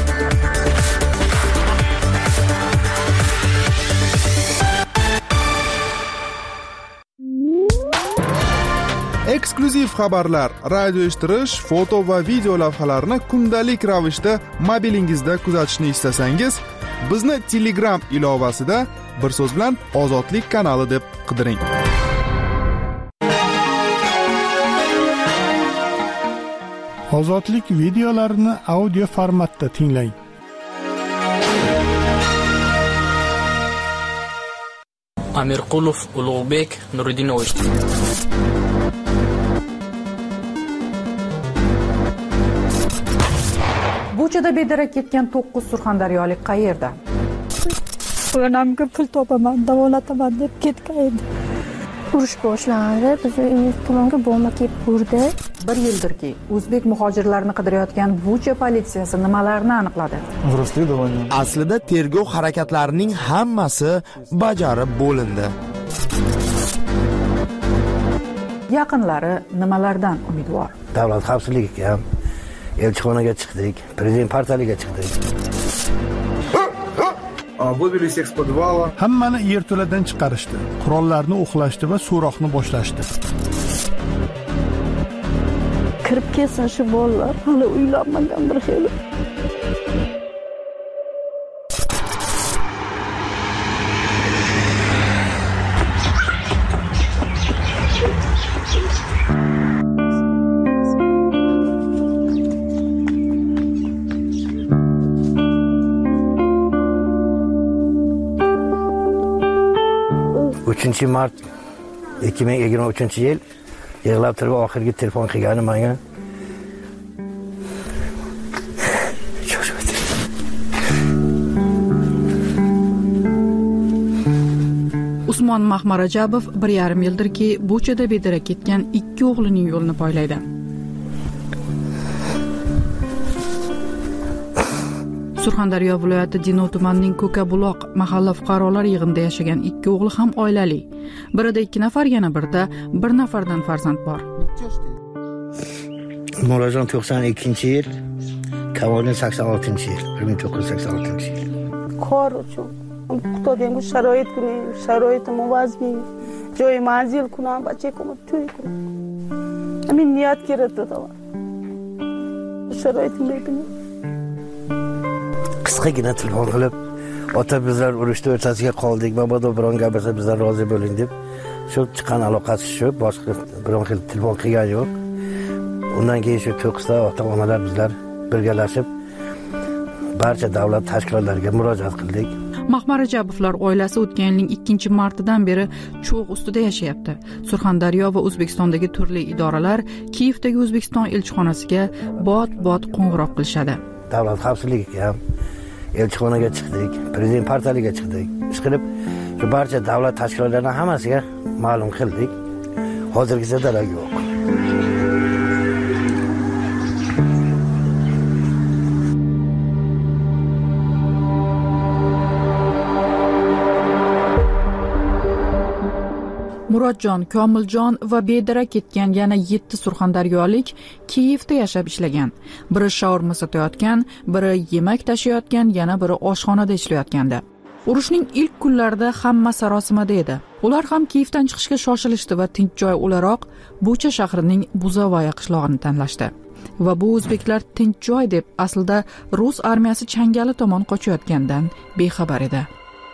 Eksklyuziv xabarlar, radio eshittirish, foto va video lavhalarni kundalik ravishda mobilingizda kuzatishni istasangiz, bizni Telegram ilovasida bir so'z bilan Ozodlik kanali deb qidiring. Ozodlik videolarini audio formatda tinglang. Amirqulov Ulug'bek Nuridinovich. Buchada bedarak ketgan to'qqiz surxondaryolik qayerda? Onamga pul topaman, davolataman deb ketgan edi. Urush boshlandi, biz uyimiz tomonga bomba kelib urdi. Bir yildirki, o'zbek muhojirlarini qidirayotgan Bucha politsiyasi nimalarni aniqladi? Aslida tergov harakatlarining hammasi bajarib bo'lindi. Yaqinlari nimalardan umidvor? Davlat xavfsizligiga ham, elchixonaga chiqdik, prezident portaliga chiqdik. Hammani yerto'ladan chiqarishdi, qurollarni o'qlashdi va so'roqni boshlashdi. Kirib kelsin shu bolalar, hali uylanmagan bir xil. uchinchi mart ikki ming yigirma uchinchi yil yig'lab turib oxirgi telefon qilgani menga. Usmon Mahmarajabov bir yarim yildirki Buchada bedarak ketgan ikki o'g'lining yo'lini poylaydi. Surxondaryo viloyati Denov tumanining Ko'kabuloq mahalla fuqarolar yig'inida yashagan ikki o'g'li ham oilali. Birida ikki nafar, yana birida bir nafardan farzand bor. Murajon to'qson ikkinchi yil, Kavolin sakson oltinchi yil, bir ming to'qqiz yuz sakson oltinchi yil. Kor uchun Xudodan sharoit kuni, sharoitim vazbi, joy manzil kunam, bachekom to'y kunam. Men niyat kerakdi da. Sharoitim bepini. Qisqagina telefon qilib, ota bizlar urushda o'rtasiga qoldik, mabodo biron gapirsa bizlar rozi bo'ling deb, shu chiqqan aloqasi shu, boshqa biron xil telefon qilgan yo'q. Undan keyin shu to'qqizta ota-onalar bizlar birgalashib barcha davlat tashkilotlariga murojaat qildik. Mahmarajabovlar oilasi o'tgan yilning ikkinchi martidan beri cho'g' ustida yashayapti. Surxondaryo va O'zbekistondagi turli idoralar Kiyevdagi O'zbekiston elchixonasiga bot-bot qo'ng'iroq qilishadi. Davlat xavfsizligiga ham, elchixonaga chiqdik, prezident portaliga chiqdik. Ishqilib, shu barcha davlat tashkilotlarining hammasiga ma'lum qildik. Hozirgacha darak yo'q. Murodjon, Komiljon va bedarak ketgan yana yetti surxondaryolik Kiyevda yashab ishlagan. Biri shaurma sotayotgan, biri yemak tashiyotgan, yana biri oshxonada ishlayotgandi. Urushning ilk kunlarida hamma sarosimada edi. Ular ham Kiyevdan chiqishga shoshilishdi va tinch joy o'laroq Bucha shahrining Buzovaya qishlog'ini tanlashdi. Va bu o'zbeklar tinch joy deb aslida rus armiyasi changali tomon qochayotgandan bexabar edi.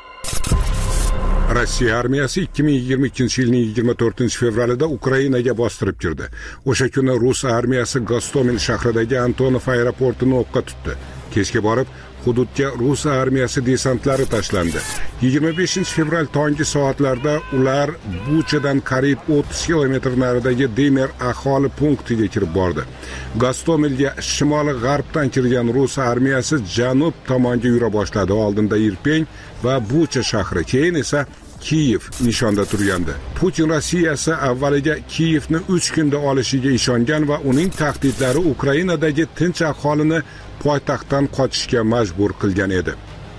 Rossiya armiyasi ikki ming yigirma ikkinchi yilning yigirma to'rtinchi fevralida Ukrainaga bostirib kirdi. O'sha kuni rus armiyasi Gostomel shahridagi Antonov aeroportini o'qqa tutdi. Kechga borib hududga rus armiyasi desantlari tashlandi. yigirma beshinchi fevral tongi soatlarda ular Buchadan qariyb o'ttiz kilometr naridagi Demer aholi punktiga kirib bordi. Gostomelga shimoli g'arbdan kirgan rus armiyasi janub tomonga yura boshladi. Oldinda Irpень va Bucha shahri, keyin esa Kiyev nishonda turgandi. Putin Rossiyasi avvaliga Kiyevni uch kunda olishiga ishongan va uning tahdidlari Ukrainadagi tinch aholini poytaxtdan qochishga majbur qilgan edi.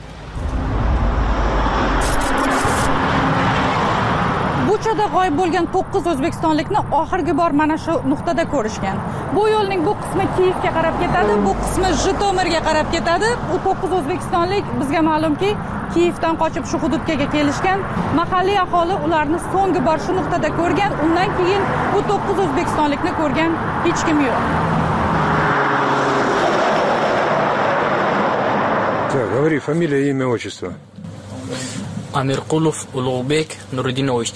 Buchada g'oyib bo'lgan to'qqiz o'zbekistonlikni oxirgi bor mana shu nuqtada ko'rishgan. Bu yo'lning bu qismi Kiyevga qarab ketadi, bu qismi Jitomirga qarab ketadi. Bu to'qqiz o'zbekistonlik bizga ma'lumki, Kiyevdan qochib shu hududga kelishgan. Mahalliy aholi ularni so'nggi bor shu nuqtada ko'rgan. Undan keyin bu to'qqiz o'zbekistonlikni ko'rgan hech kim yo'q. Так, говори фамилия, имя, отчество. Amirqulov Ulug'bek Nuridinovich.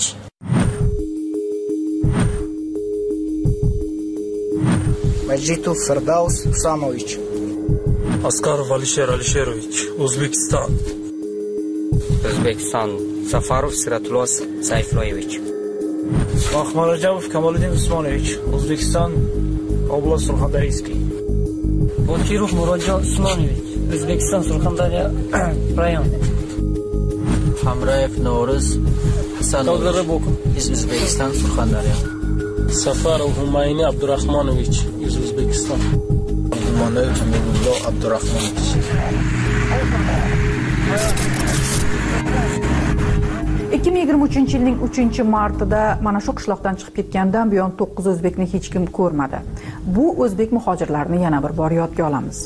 Majitov Firdaus Husamovich. Askarov Alisher Alisherovich, O'zbekiston. O'zbekiston Safarov Siratlos Sayfloyevich. Ahmadrajabov Kamoliddin Usmonovich, O'zbekiston Oblast Surxondaryoskiy. Bokirov Murodjon Usmonovich, O'zbekiston Surxondaryo rayon. Hamrayev No'riz Hasanovich, O'zbekiston Surxondaryo. Safarov Humayni Abdurahmonovich, O'zbekiston. Monoy Jamilullo Abdurahmonovich. ikki ming yigirma uchinchi yilning uchinchi martida mana shu qishloqdan chiqib ketgandan buyon to'qqiz o'zbekni hech kim ko'rmadi. Bu o'zbek muhojirlarini yana bir bor yodga olamiz.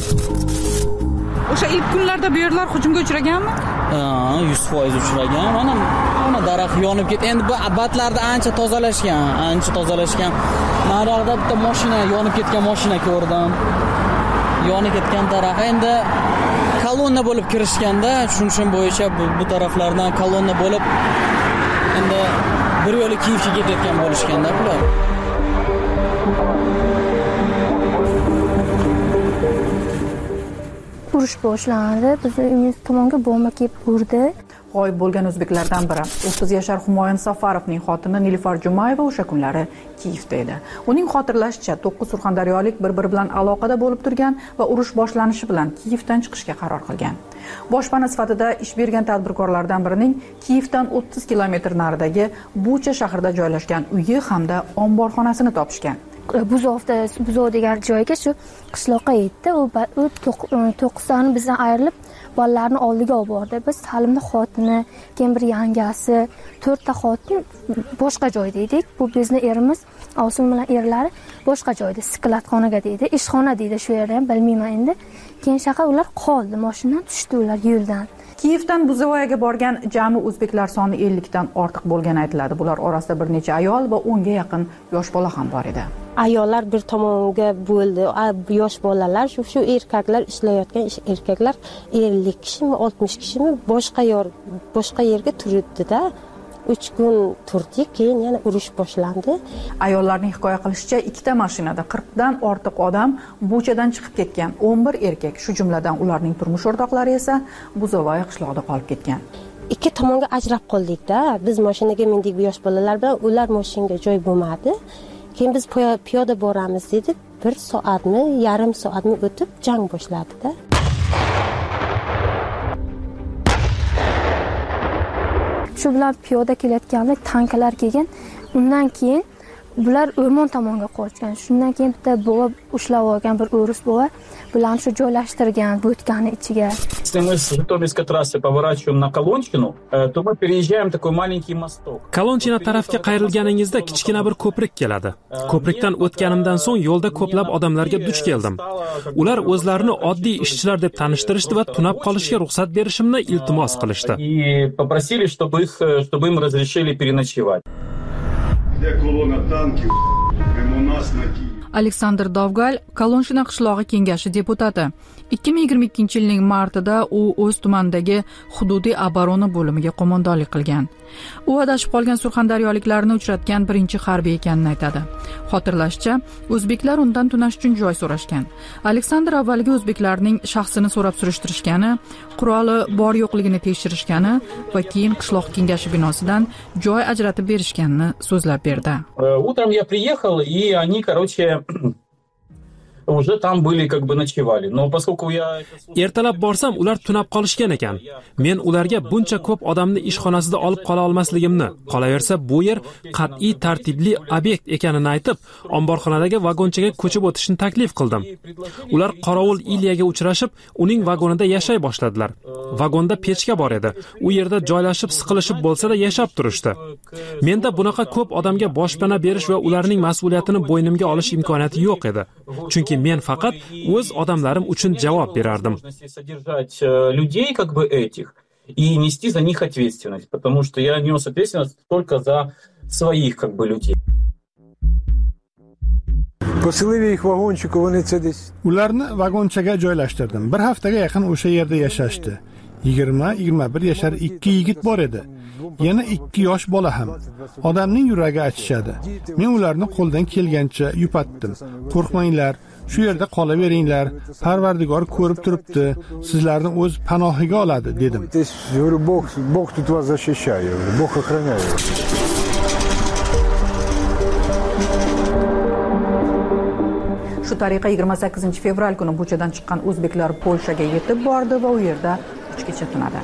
O'sha ilk kunlarda bu yerlar hujumga uchraganmi? Ha, yuz foiz uchragan. Mana mana daraxt yonib ketdi. Endi bu abatlarda ancha tozalashgan, ancha tozalashgan. Naryoqda bitta mashina yonib ketgan mashina ko'rdim. Yonib ketgan daraxt endi kolonna bo'lib kirishganda, tushunishim bo'yicha bu, bu taraflardan kolonna bo'lib endi bir yo'li Kiyevga ketayotgan bo'lishganda bular. Urush boshlandi. Bizning uyimiz tomonga bomba kelib urdi. G'oyib bo'lgan o'zbeklardan biri o'ttiz yashar Humoyun Safarovning xotini Nilufar Jumayeva o'sha kunlari Kiyevda edi. Uning xotirlashicha to'qqiz surxondaryolik bir-biri bilan aloqada bo'lib turgan va urush boshlanishi bilan Kiyevdan chiqishga qaror qilgan. Boshpana sifatida ish bergan tadbirkorlardan birining Kiyevdan o'ttiz kilometr naridagi Bucha shahrida joylashgan uyi hamda omborxonasini topishgan. Buzovda, Buzov degan joyga shu qishloqqa yetdi. U to'qqiztani bizdan ayrilib bolalarni oldiga olib bordi. Biz Salimning xotini, keyin bir yangasi, to'rtta xotin boshqa joyda edik. Bu bizning erimiz Ovsin bilan erlari boshqa joyda, siklatxonaga deydi, ishxona deydi shu yerda ham bilmayman endi. Keyin shaqa ular qoldi, mashinadan tushdi ular yo'ldan. Kiyevdan Buzovoyaga borgan jami o'zbeklar soni ellik dan ortiq bo'lgani aytiladi. Bular orasida bir necha ayol va o'nga yaqin yosh bola ham bor edi. Ayollar bir tomonga bo'ldi. Yosh bolalar, shu shu erkaklar ishlayotgan erkaklar ellik kishimi, oltmish kishimi boshqa yer boshqa yerga turibdi-da. uch kun turdik, keyin yana urush boshlandi. Ayollarning hikoya qilishicha, ikkita mashinada qirq dan ortiq odam Buchadan chiqib ketgan. o'n bir erkak, shu jumladan ularning turmush o'rtoqlari esa Buzovoy qishlog'ida qolib ketgan. Ikki tomonga ajrab qoldik-da. Biz mashinaga mindik yosh bolalar bilan, ular mashinaga joy bo'lmadi. Keyin biz piyoda boramiz dedik. Bir soatmi, yarim soatmi o'tib jang boshladi-da. Shu bilan piyoda kelayotganda tanklar kelgan. Undan keyin bular o'rmon tomonga qochgan. Shundan keyin bitta bova ushlab olgan bir o'ris bova bilan shu joylashtirgan bo'tkani ichiga. Если мы с Житомирской трассы поворачиваем на Колончину, то мы переезжаем такой маленький мосток. Kolonchina tarafga qayrilganingizda kichkina bir ko'prik keladi. Ko'prikdan o'tganimdan so'ng yo'lda ko'plab odamlarga duch keldim. Ular o'zlarini oddiy ishchilar deb tanishtirishdi va tunab qolishga ruxsat berishimni iltimos qilishdi. И попросили, чтобы их, чтобы им разрешили переночевать. Aleksandr Dovgal Kolonshina qishlog'i kengashi deputati. ikki ming yigirma ikkinchi yilning martida u o'z tumanidagi hududiy oborona bo'limiga qo'mondonlik qilgan. U adashib qolgan surxondaryoliklarni uchratgan birinchi harbiy ekanini aytadi. Xotirlashicha, o'zbeklar undan tunash uchun joy so'rashgan. Aleksandr avvaliga o'zbeklarning shaxsini so'rab surishtirishgani, quroli bor yo'qligini tekshirishgani va keyin qishloq kengashi binosidan joy ajratib berishganini so'zlab berdi. Утром я приехал, и они, короче, уже там были, как бы ночевали. Но поскольку я Ertalab borsam ular tunab qolishgan ekan. Men ularga buncha ko'p odamni ishxonasida olib qola olmasligimni, qolaversa bu yer qat'iy tartibli obyekt ekanini aytib, omborxonadagi vagonchaga ko'chib o'tishni taklif qildim. Ular qorovul Ilyaga uchrashib, uning vagonida yashay boshladilar. Vagonda pechka bor edi. U yerda joylashib, siqilishib bo'lsa-da yashab turishdi. Menda bunaqa ko'p odamga boshpana berish va ularning mas'uliyatini bo'ynimga olish imkoniyati yo'q edi. Chunki men faqat o'z odamlarim uchun javob berardim. Содержать людей, как бы этих, и нести за них ответственность, потому что я нес ответственность только за своих, как бы, людей. Ularni vagonchaga joylashtirdim. Bir haftaga yaqin o'sha yerda yashashdi. yigirma yigirma bir yashar ikki yigit bor edi. Yana ikki yosh bola ham. Odamning yuragi achishadi. Men ularni qo'ldan kelgancha yupatdim. Qo'rqmanglar, shu yerda qolaveringlar. Parvardigor ko'rib turibdi. Sizlarni o'z panohiga oladi, dedim. Bog, Bog тут вас защищает. Bog охраняет. Shu tariqa yigirma sakkizinchi fevral kuni Buchadan chiqqan o'zbeklar Polshaga yetib bordi va u yerda uch kecha tunadi.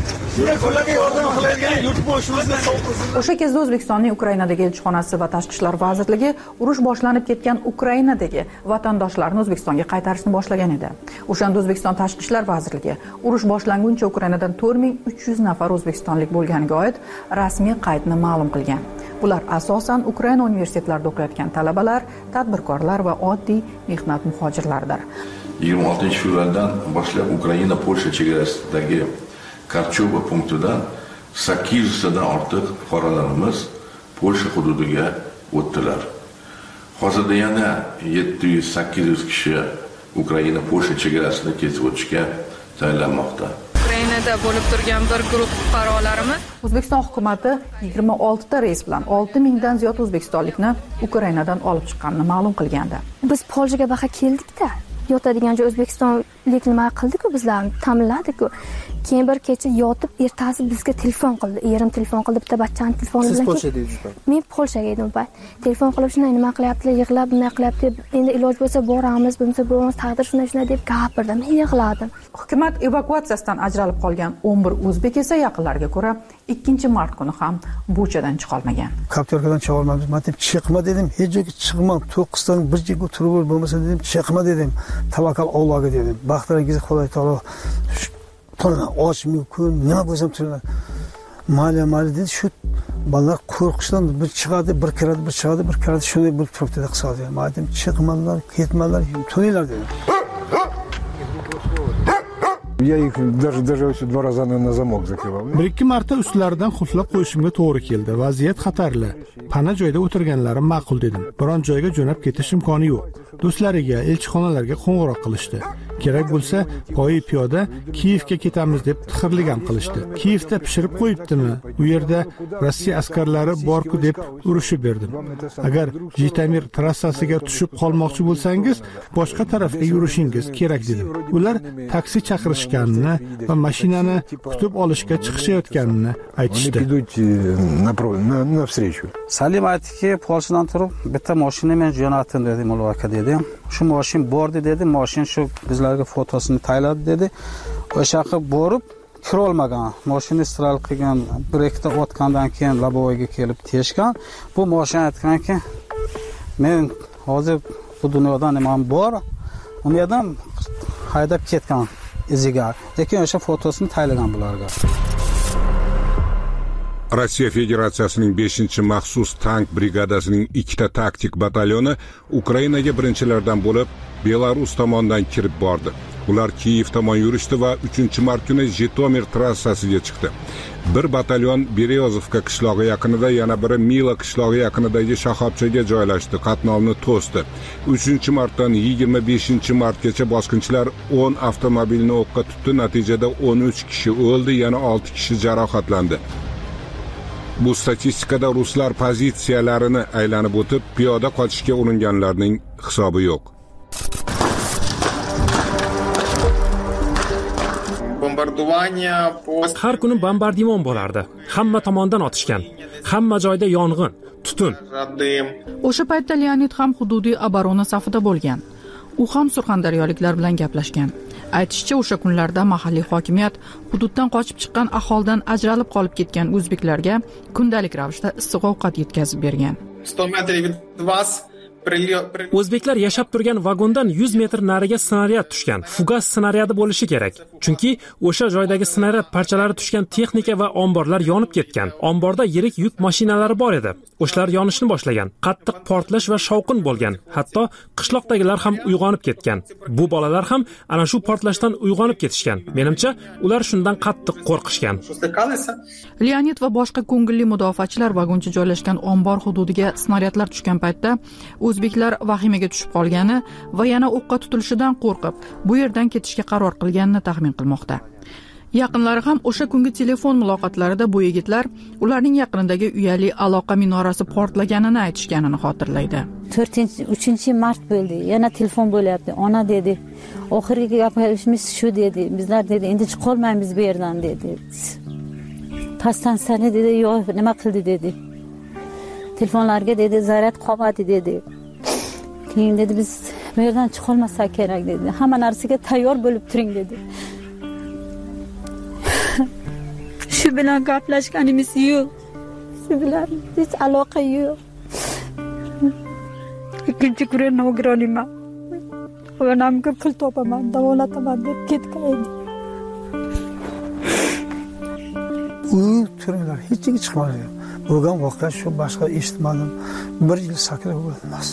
O'sha kezda O'zbekistonning Ukrainadagi elchixonasi va Tashqi ishlar vazirligi urush boshlanib ketgan Ukrainadagi vatandoshlarni O'zbekistonga qaytarishni boshlagan edi. O'shanda O'zbekiston Tashqi ishlar vazirligi urush boshlanguncha Ukrainadan to'rt ming uch yuz nafar o'zbekistonlik bo'lganiga oid rasmiy qaydni ma'lum qilgan. Bular asosan Ukraina universitetlarida o'qiyotgan talabalar, tadbirkorlar va oddiy mehnat muhojirlaridir. yigirma oltinchi fevraldan boshlab Ukraina Polsha chegarasidagi Karchoba punktidan sakkiz yuztadan ortiq fuqarolarimiz Polsha hududiga o'tdilar. Hozirda yana yetti yuz sakkiz yuz kishi Ukraina Polsha chegarasini kesib o'tishga tayyorlanmoqda. Ukrainada bo'lib turgan bir guruh fuqarolarimiz O'zbekiston hukumatı yigirma oltita reys bilan olti mingdan ziyod o'zbekistonlikni Ukrainadan olib chiqqanini ma'lum qilgandi. Biz Polshaga baqa keldik-da. Yotadigan joy O'zbekistonlik nima qildi-ku, bizlarni ta'minladi-ku. Keyin bir kecha yotib, ertasi bizga telefon qildi. Erim telefon qildi, bitta bachchani telefoni bilan. Siz Polshada edingiz? Men Polshaga edim payt. Telefon qilib shunday nima qilyaptilar, yig'lab, nima qilyapti, endi iloj bo'lsa boramiz, bo'lmasa boramiz, taqdir shunday shunday deb gapirdim. Men yig'ladim. Hukumat evakuatsiyasidan ajralib qolgan o'n bir o'zbek esa yaqinlariga ko'ra ikkinchi mart kuni ham Buchadan chiqa olmagan. Kaptorkadan chiqa olmadim. Men deb chiqma dedim, hech joyga chiqma, to'qqizdan bir joyga turib bo'lmasa dedim, chiqma dedim. Tavakkal Allohga dedim. Baxtlaringizni Xudoy taolo Tona och mumkin, nima bo'lsam turadi. Maliya mali dedi, shu bolalar qo'rqishdan bir chiqadi, bir kiradi, bir chiqadi, bir kiradi, shunday bo'lib turibdi deb hisob qildim. Men aytdim, chiqmanglar, ketmanglar, to'yinglar dedim. Я их даже даже два раза на замок закрывал. bir ikki marta ustlaridan xuflab qo'yishimga to'g'ri keldi. Vaziyat xatarli. Pana joyda o'tirganlarim ma'qul dedim. Biron joyga jo'nab ketish imkoni yo'q. Do'stlariga, elchixonalarga qo'ng'iroq qilishdi. Kerak bo'lsa, poyi piyoda Kiyevga ketamiz deb tixirlik ham qilishdi. Kiyevda pishirib qo'yibdimi? U yerda Rossiya askarlari bor-ku deb urushib berdim. Agar Jitomir trassasiga tushib qolmoqchi bo'lsangiz, boshqa tarafga yurishingiz kerak dedim. Ular taksi chaqirishganini va mashinani kutib olishga chiqishayotganini aytishdi. Salim aytdiki, Polshadan turib bitta mashina men jo'natim dedi, Mulla aka dedi. Shu mashin bordi dedi, mashin shu bizlarga fotosini tayladi dedi. O'sha yoqqa borib kira olmagan. Mashina istral qilgan, bir ikkita o'tgandan keyin Labovoyga kelib teshgan. Bu mashina aytganki, men hozir bu dunyoda nimam bor, umidam haydab ketgan iziga. Lekin o'sha fotosini taylagan bularga. Rossiya Federatsiyasining beshinchi maxsus tank brigadasining ikkita taktik batalyoni Ukrainaga birinchilardan bo'lib Belarus tomonidan kirib bordi. Ular Kiyev tomon yurishdi va uchinchi mart kuni Jitomir trassasiga chiqdi. Bir batalyon Berezovka qishlog'i yaqinida, yana biri Mila qishlog'i yaqinidagi shoxobchaga joylashdi, qatnovni to'sdi. uchinchi martdan yigirma beshinchi martgacha bosqinchilar o'n avtomobilni o'qqa tutdi. Natijada o'n uch kishi o'ldi, yana olti kishi jarohatlandi. Bu statistikada ruslar pozitsiyalarini aylanib o'tib, piyoda qochishga uringanlarning hisobi yo'q. Har kuni bombardimon bo'lardi. Hamma tomondan otishgan. Hamma joyda yong'in, tutun. O'sha paytda Leonid ham hududiy oborona safida bo'lgan. U ham surxondaryoliklar bilan gaplashgan. Aytishicha, o'sha kunlarda mahalliy hokimiyat hududdan qochib chiqqan aholidan ajralib qolib ketgan o'zbeklarga kundalik ravishda issiq ovqat yetkazib bergan. O'zbeklar yashab turgan vagondan yuz metr nariga snaryad tushgan. Fugas snaryadi bo'lishi kerak. Chunki o'sha joydagi snaryad parchalari tushgan texnika va omborlar yonib ketgan. Omborda yirik yuk mashinalari bor edi. O'shalar yonishni boshlagan. Qattiq portlash va shovqin bo'lgan. Hatto qishloqdagilar ham uyg'onib ketgan. Bu bolalar ham ana shu portlashdan uyg'onib ketishgan. Menimcha, ular shundan qattiq qo'rqishgan. Leonid va boshqa ko'ngilli mudofaachilar vagoncha joylashgan ombor hududiga snaryadlar tushgan paytda o'zbeklar vahimaga tushib qolgani va yana o'qqa tutilishidan qo'rqib, bu yerdan ketishga qaror qilganini taxmin qilmoqda. Yaqinlari ham o'sha kungi telefon muloqotlarida bu yigitlar ularning yaqinidagi uyali aloqa minorasi portlaganini aytishganini xotirlaydi. to'rtinchi uchinchi mart bo'ldi. Yana telefon bo'lyapti. Ona dedi. Oxirgi gapimiz shu dedi. Bizlar dedi, endi chiqolmaymiz bu yerdan dedi. Pastdan sani dedi, yo'q, nima qildi dedi. Telefonlarga dedi, zaryad qolmadi dedi. Keyin dedi, biz bu yerdan chiqolmasak kerak dedi. Hamma narsaga tayyor bo'lib turing dedi. Shu bilan gaplashganimiz yo'q. Shu bilan hech aloqa yo'q. Ikkinchi kuni nogironman. Onamga pul topaman, davolataman deb ketgan. U turinglar, hech kimga chiqmadi. Bo'lgan voqea shu, boshqa eshitmadim. Bir yil sakrab o'tmas.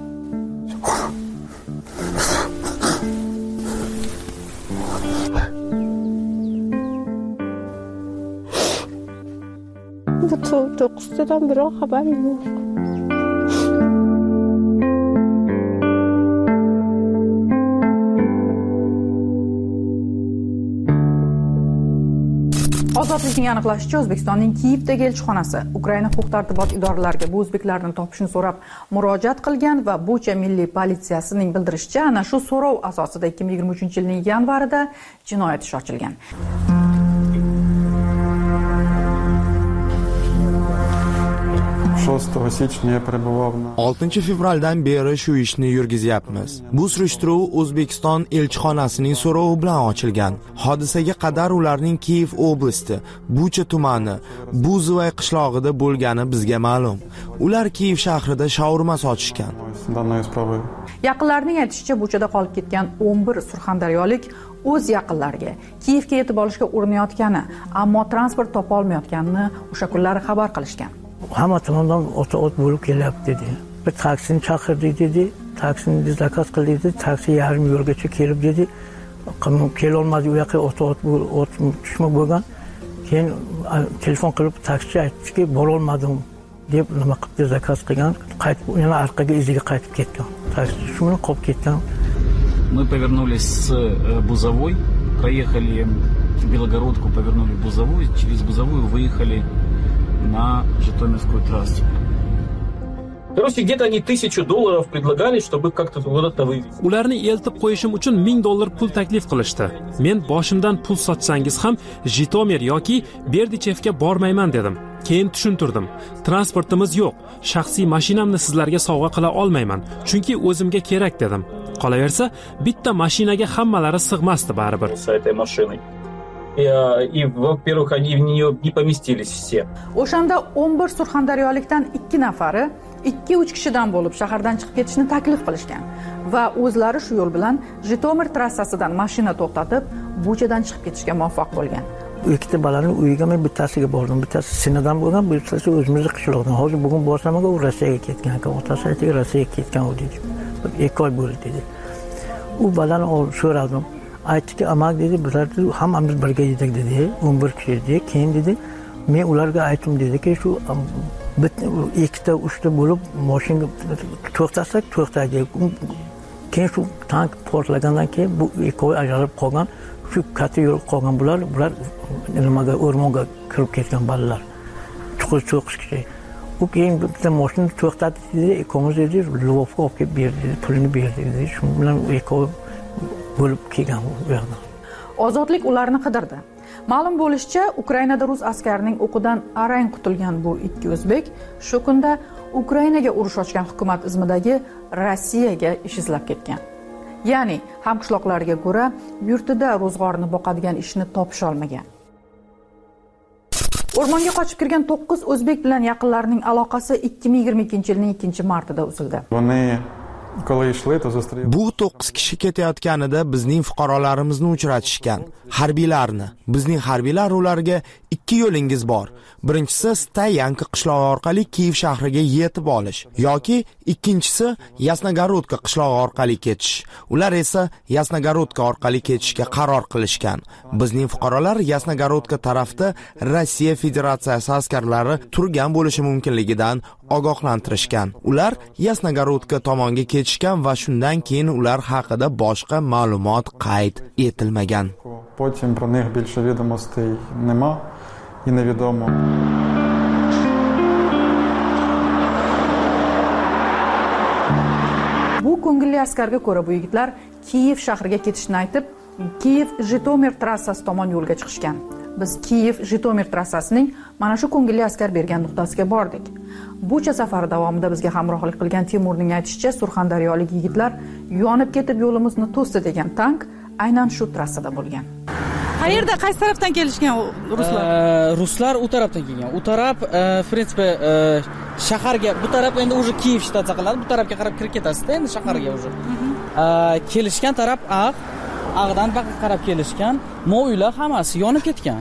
Bu to'qqiztadan biror xabarim yo'q. Ozodlikning aniqlashicha, O'zbekistonning Kiyevdagi elchixonasi Ukraina huquq-tartibot idoralariga bu o'zbeklarni topishni so'rab murojaat qilgan va Bucha milliy politsiyasining bildirishicha, ana shu so'rov asosida ikki ming yigirma uchinchi yilning yanvarida jinoyat ishi ochilgan. oltinchi fevraldan beri shu ishni yurgizyapmiz. Bu surishtiruv O'zbekiston elchixonasining so'rovi bilan ochilgan. Hodisaga qadar ularning Kiyev oblasti, Bucha tumani, Buzovay qishlog'ida bo'lgani bizga ma'lum. Ular Kiyev shahrida shaurma sotishgan. Yaqinlarning aytishicha, Buchada qolib ketgan o'n bir surxondaryolik o'z yaqinlariga Kiyevga yetib olishga urinayotgani, ammo transport topa olmayotganini o'sha kunlari xabar qilishgan. Hamma tomondan o't bo'lib kelyapti dedi. Bir taksini chaqirdik dedi. Taksini zakaz qildik dedi. Taksi yarim yo'lgacha kelib dedi. Kel olmadi, u yoqqa o't o't tushma bo'lgan. Keyin telefon qilib taksichi aytdiki, bora olmadim deb nima qilib zakaz qilgan. Qaytib yana orqaga iziga qaytib ketgan. Taksi shuni qolib ketgan. Мы повернулись с Бузовой, проехали Белогородку, повернули Бузовую, через Бузовую выехали на Житомирскую трассу. Короче, где-то они тысячу долларов предлагали, чтобы как-то куда-то вывезти. Ularni eltib qo'yishim uchun ming dollar pul taklif qilishdi. Men boshimdan pul sotsangiz ham Jitomir yoki Berdichevga bormayman dedim. Keyin tushuntirdim. Transportimiz yo'q. Shaxsiy mashinamni sizlarga sovg'a qila olmayman, chunki o'zimga kerak dedim. Qolaversa, bitta mashinaga hammalari sig'masdi baribir. С этой машиной. И, во-первых, они в нее не поместились все. O'shanda o'n bir surxondaryolikdan ikki nafari ikki uch kishidan bo'lib shahardan chiqib ketishni taklif qilishgan va o'zlari shu yo'l bilan Jitomir trassasidan mashina to'xtatib, Buchadan chiqib ketishga muvaffaq bo'lgan. Ikkita bolaning uyiga men bittasiga bordim. Bittasi Sinadan bo'lgan, bittasi o'zimizning qishloqdan. Hozir bugun borsam, u Rossiyaga ketgan ekan. Otasi aytdi, Rossiyaga ketgan u dedi. ikki oy bo'ldi dedi. U bolani olib so'radim. aytdiki amak dedi bizlar hammamiz birga edik dedi o'n bir kishi edik keyin dedi men ularga aytdim dediki shu ikkita uchta bo'lib mashina to'xtasak to'xtaydi keyin shu tank portlagandan keyin bu ikkovi ajralib qolgan shu katta yo'l qolgan bular bular nimaga o'rmonga kirib ketgan bolalar to'qqiz kishi u keyin bitta mashina to'xtatdi dedi ikkovimiz dedi lovga olib kelib berdi pulini berdi dedi shu bilan ikkovi bo'lib kelgan u yoqda ozodlik ularni qidirdi. Ma'lum bo'lishicha, Ukrainada rus askarining o'qidan arang qutulgan bu ikki o'zbek shu kunda Ukrainaga urush ochgan hukumat izmidagi Rossiyaga ish izlab ketgan. Ya'ni hamqishloqlarga ko'ra, yurtida ro'zg'orni boqadigan ishni topisha olmagan. O'rmonga qochib kirgan to'qqiz o'zbek bilan yaqinlarining aloqasi ikki ming yigirma ikkinchi yilning ikkinchi martida uzildi. Bu to'qqiz kishi ketayotganida bizning fuqarolarimizni uchratishgan, harbiylarni. Bizning harbiylar ularga ikki yo'lingiz bor. Birinchisi Stayanka qishlog'i orqali Kiyev shahriga yetib olish yoki ikkinchisi Yasnogorodka qishlog'i orqali ketish. Ular esa Yasnogorodka orqali ketishga qaror qilishgan. Bizning fuqarolar Yasnogorodka tarafda Rossiya Federatsiyasi askarlari turgan bo'lishi mumkinligidan ogohlantirishgan. Ular Yasnogorodka tomonga ketishgan va shundan keyin ular haqida boshqa ma'lumot qayd etilmagan. Потім про них більше відомостей нема і невідомо. Bu ko'ngilli askarga ko'ra bu yigitlar Kiyev shahriga ketishni aytib, Kiyev-Jitomir trassasi tomon yo'lga chiqishgan. Biz Kiyev-Jitomir trassasining mana shu ko'ngilli askar bergan nuqtasiga bordik. Bucha safari davomida bizga hamrohlik qilgan Timurning aytishicha, surxondaryolik yigitlar yonib ketib yo'limizni to'sdi degan tank aynan shu trassada bo'lgan. Qayerda, qaysi tarafdan kelishgan ruslar? Ruslar u tarafdan kelgan. U taraf, в принципе, shaharga, bu taraf endi уже Kiyev shtatsa qiladi, bu tarafga qarab kirib ketasiz-da endi shaharga уже. Kelishgan taraf Ag, Ag'dan baqa qarab kelishgan. Mo uylar hammasi yonib ketgan.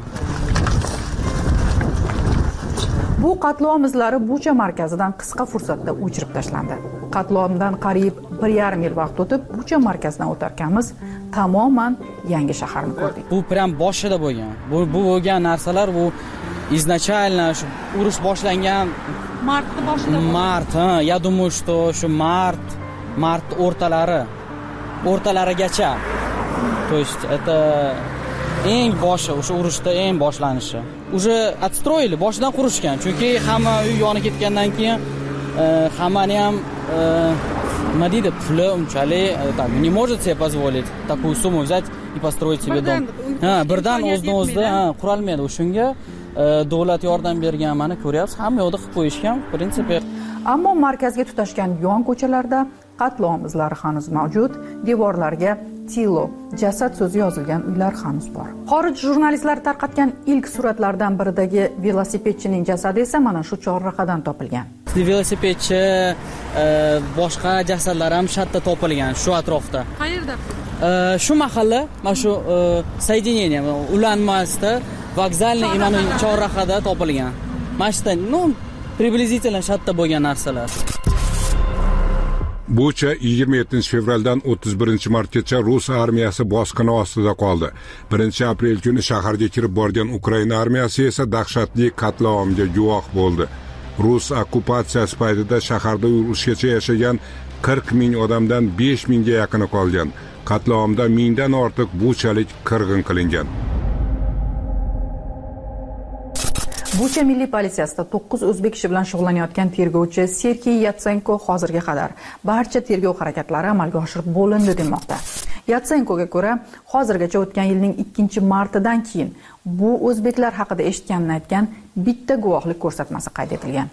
Bu qatlom izlari Bucha markazidan qisqa fursatda o'chirib tashlandi. Qatlomdan qariyb bir yarim yil vaqt o'tib, Bucha markazidan o'tarkanmiz tamoman yangi shaharni ko'rdik. Bu prям boshida bo'lgan. Bu bu bo'lgan narsalar bu изначально shu urush boshlangan martda boshida. Mart, ha, я думаю, что shu mart, mart o'rtalari, o'rtalarigacha. То есть это eng boshi, o'sha urushda eng boshlanishi. Уже отстроили, boshidan qurishgan. Chunki hamma uy yonib ketgandan keyin hammani ham nima deydi, puli unchalik так не может себе позволить такую сумму взять и построить себе дом. Ha, birdan o'zini-o'zida qurolmaydi. Shunga davlat yordam bergan, mana ko'ryapsiz, hamma yoqda qilib qo'yishgan, в принципе. Ammo markazga tutashgan yon ko'chalarda qatlom izlari hanuz mavjud, devorlarga Tilo, jasad so'zi yozilgan uylar hanuz bor. Xorij jurnalistlari tarqatgan ilk suratlardan biridagi velosipedchining jasadi esa mana shu chorrahadan topilgan. Velosipedchi boshqa jasadlar ham shatda topilgan shu atrofda. Qayerda? Shu mahalla, mana shu соединение, ulanmasda vokzalni imani chorrahada topilgan. Mana shunda, ну, приблизительно shatda bo'lgan narsalar. Bucha yigirma yettinchi fevraldan o'ttiz birinchi martgacha Rus armiyasi bosqini ostida qoldi. birinchi aprel kuni shaharga kirib borgan Ukraina armiyasi esa dahshatli qatlovga guvoh bo'ldi. Rus okkupatsiyasi paytida shaharda urushgacha yashagan qirq ming odamdan besh mingga yaqini qolgan. Qatlovda mingdan ortiq buchalik qirg'in qilingan. Bucha milliy politsiyasida to'qqiz o'zbek kishi bilan shug'ullanayotgan tergovchi Sergey Yatsenko hozirga qadar barcha tergov harakatlari amalga oshirib bo'lindi demoqda. Yatsenkoga ko'ra, hozirgacha o'tgan yilning ikkinchi martidan keyin bu o'zbeklar haqida eshitganini aytgan bitta guvohlik ko'rsatmasi qayd etilgan.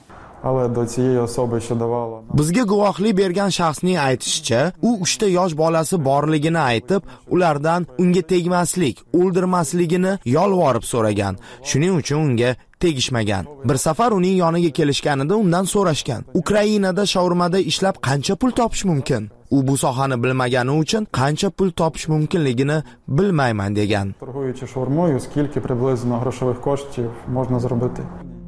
Bizga guvohlik bergan shaxsning aytishicha, u uchta yosh bolasi borligini aytib, ulardan unga tegmaslik, o'ldirmasligini yolvorib so'ragan. Shuning uchun unga tegishmagan. Bir safar uning yoniga kelishganida undan so'rashgan. Ukrainada shaurmada ishlab qancha pul topish mumkin? U bu sohani bilmagani uchun qancha pul topish mumkinligini bilmayman degan.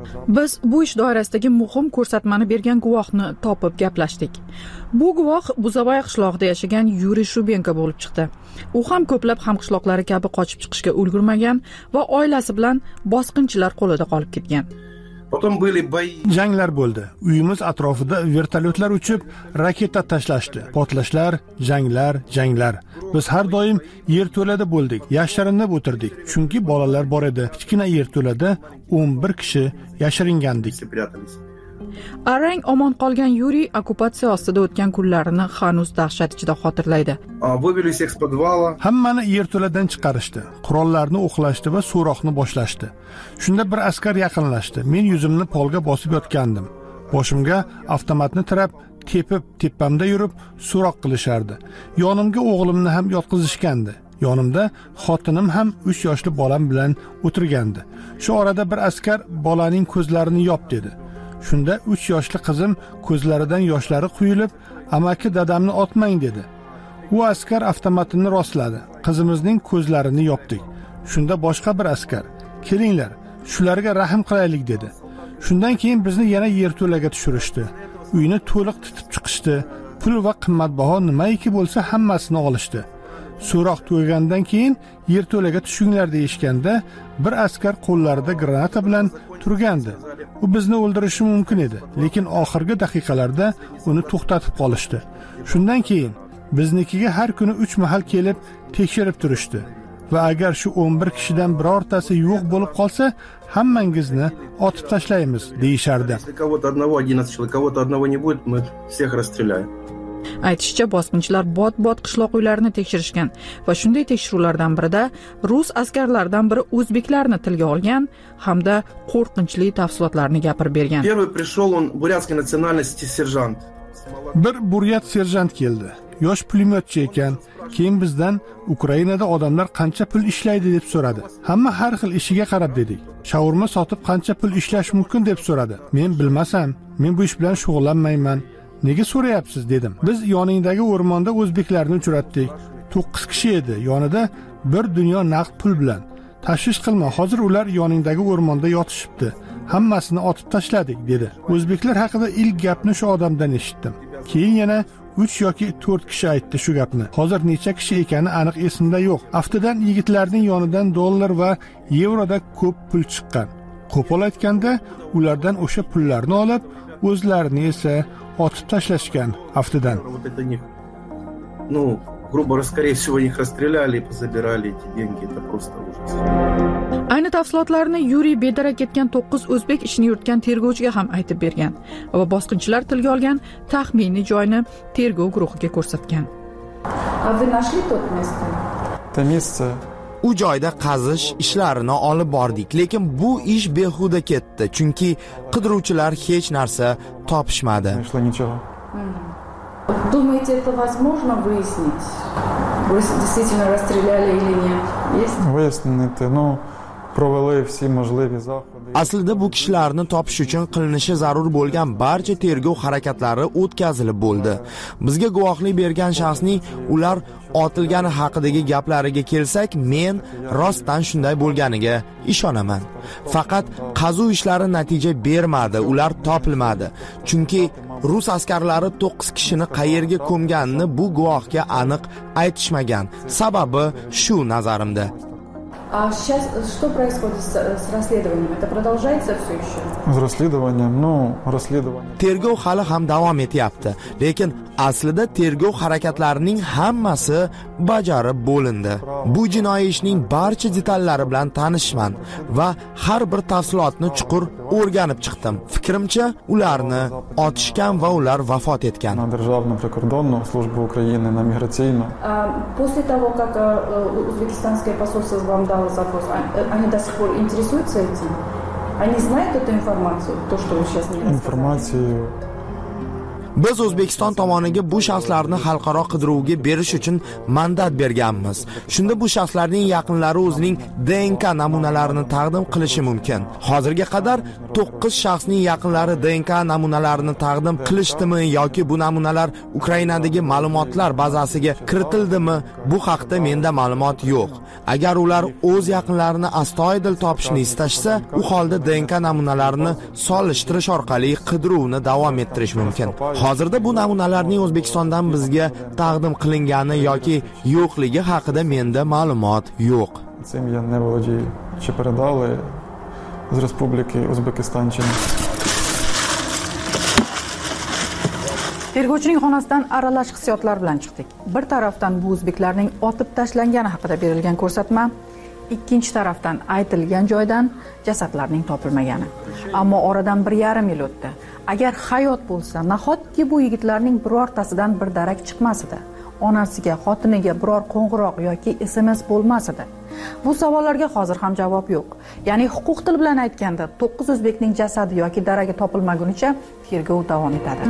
Biz bu ish doirasidagi muhim ko'rsatmani bergan guvohni topib gaplashdik. Bu guvoh Buzavoy qishlog'ida yashagan Yuriy Shubenko bo'lib chiqdi. U ham ko'plab hamqishloqlari kabi qochib chiqishga ulgurmagan va oilasi bilan bosqinchilar qo'lida qolib ketgan. Janglar bo'ldi. Uyimiz atrofida vertolyotlar uchib, raketa tashlashdi. Portlashlar, janglar, janglar. Biz har doim yerto'lada bo'ldik. Yashirinib o'tirdik, chunki bolalar bor edi. Kichkina yerto'lada o'n bir kishi yashiringandik. Arang omon qolgan Yuriy okkupatsiya ostida o'tgan kunlarini hanuz dahshat ichida xotirlaydi. Hammani yerto'ladan chiqarishdi. Qurollarni o'qlashdi va so'roqni boshlashdi. Shunda bir askar yaqinlashdi. Men yuzimni polga bosib yotgandim. Boshimga avtomatni tirab, tepib, tepamda yurib so'roq qilishardi. Yonimga o'g'limni ham yotqizishgandi. Yonimda xotinim ham uch yoshli bolam bilan o'tirgandi. Shu orada bir askar bolaning ko'zlarini yop dedi. Shunda uch yoshli qizim ko'zlaridan yoshlari quyilib, amaki dadamni otmang dedi. U askar avtomatini rostladi. Qizimizning ko'zlarini yopdik. Shunda boshqa bir askar, kelinglar, shularga rahm qilaylik dedi. Shundan keyin bizni yana yerto'laga tushirishdi. Uyni to'liq titib chiqishdi. Pul va qimmatbaho nimaiki bo'lsa hammasini olishdi. So'roq tugagandan keyin yerto'laga tushinglar deyishganda, bir askar qo'llarida granata bilan turgandi. U bizni o'ldirishi mumkin edi, lekin oxirgi daqiqalarda uni to'xtatib qolishdi. Shundan keyin biznikiga har kuni uch mahal kelib tekshirib turishdi va agar shu o'n bir kishidan birortasi yo'q bo'lib qolsa, hammangizni otib tashlaymiz deyishardi. Aytishicha, bosqinchilar bot-bot qishloq uylarini tekshirishgan va shunday tekshiruvlardan birida rus askarlaridan biri o'zbeklarni tilga olgan hamda qo'rqinchli tafsilotlarni gapirib bergan. Bir buryat serjant keldi. Yosh pulemyotchi ekan. Keyin bizdan Ukrainada odamlar qancha pul ishlaydi deb so'radi. Hamma har xil ishiga qarab dedik. Shaurma sotib qancha pul ishlash mumkin deb so'radi. Men bilmasam, men bu ish bilan shug'ullanmayman. Nega so'rayapsiz dedim. Biz yoningdagi o'rmonda o'zbeklarni uchratdik. to'qqiz kishi edi. Yonida bir dunyo naqd pul bilan. Tashvish qilma, hozir ular yoningdagi o'rmonda yotishibdi. Hammasini otib tashladik dedi. O'zbeklar haqida ilk gapni shu odamdan eshitdim. Keyin yana uch yoki to'rt kishi aytdi shu gapni. Hozir necha kishi ekani aniq esimda yo'q. Aftidan yigitlarning yonidan dollar va yevroda ko'p pul chiqqan. Qo'pol aytganda, ulardan o'sha pullarni olib, o'zlarini esa otib tashlashgan aftidan. Ну, грубо говоря, скорее всего, их расстреляли и позабирали эти деньги. Это просто ужас. Ayni tafsilotlarni Yuriy bedarak ketgan to'qqiz o'zbek ishini yuritgan tergovchiga ham aytib bergan va bosqinchilar tilga olgan taxminiy joyni tergov guruhiga ko'rsatgan. U joyda qazish ishlarini olib bordik, lekin bu ish behuda ketdi, chunki qidiruvchilar hech narsa topishmadi. Думаете, это возможно выяснить? Вы действительно расстреляли или нет? Есть? Выяснить, ну, провели все можливі заходи. Aslida bu kishilarni topish uchun qilinishi zarur bo'lgan barcha tergov harakatlari o'tkazilib bo'ldi. Bizga guvohlik bergan shaxsning ular otilgani haqidagi gaplariga kelsak, men rostdan shunday bo'lganiga ishonaman. Faqat qazuv ishlari natija bermadi, ular topilmadi. Chunki rus askarlari to'qqiz kishini qayerga ko'mganini bu guvohga aniq aytishmagan. Sababi shu nazarimda. А сейчас что происходит с, с расследованием? Это продолжается все еще? С расследованием, ну, расследование. Tergov hali ham davom etyapti, lekin aslida tergov harakatlarining hammasi bajarib bo'lindi. Bu jinoiy ishning barcha detallari bilan tanishman va har bir tafsilotni chuqur o'rganib chiqdim. Fikrimcha, ularni otishgan va ular vafot etgan. На Державну прикордонну службу України, на миграційну. После того, как узбекистанское посольство вам дало запрос, они до сих пор интересуются этим? Они знают эту информацию, то, что вы сейчас не рассказали? Информацию. Biz O'zbekiston tomoniga bu shaxslarni xalqaro qidiruvga berish uchun mandat berganmiz. Shunda bu shaxslarning yaqinlari o'zining D N K namunalarini taqdim qilishi mumkin. Hozirga qadar to'qqiz shaxsning yaqinlari D N K namunalarini taqdim qilishdimi yoki bu namunalar Ukrainadagi ma'lumotlar bazasiga kiritildimi? Bu haqda menda ma'lumot yo'q. Agar ular o'z yaqinlarini astoydil topishni istashsa, u holda D N K namunalarini solishtirish orqali qidiruvni davom ettirish mumkin. Hozirda bu namunalarning O'zbekistondan bizga taqdim qilingani yoki yo'qligi haqida menda ma'lumot yo'q. Сім'я не володіє, чи передали з Республіки Узбекистан чи ні. Tergovchining xonasidan aralash hissiyotlar bilan chiqdik. Bir tarafdan bu o'zbeklarning otib tashlangani haqida berilgan ko'rsatma, ikkinchi tarafdan aytilgan joydan jasadlarning topilmagani. Ammo oradan bir yarim yil o'tdi. Agar hayot bo'lsa, nahotki bu yigitlarning birortasidan bir darak chiqmas edi? Onasiga, xotiniga biror qo'ng'iroq yoki S M S bo'lmas edi? Bu savollarga hozir ham javob yo'q. Ya'ni huquq til bilan aytganda, to'qqiz o'zbekning jasadi yoki daragi topilmagunicha tergov davom etadi.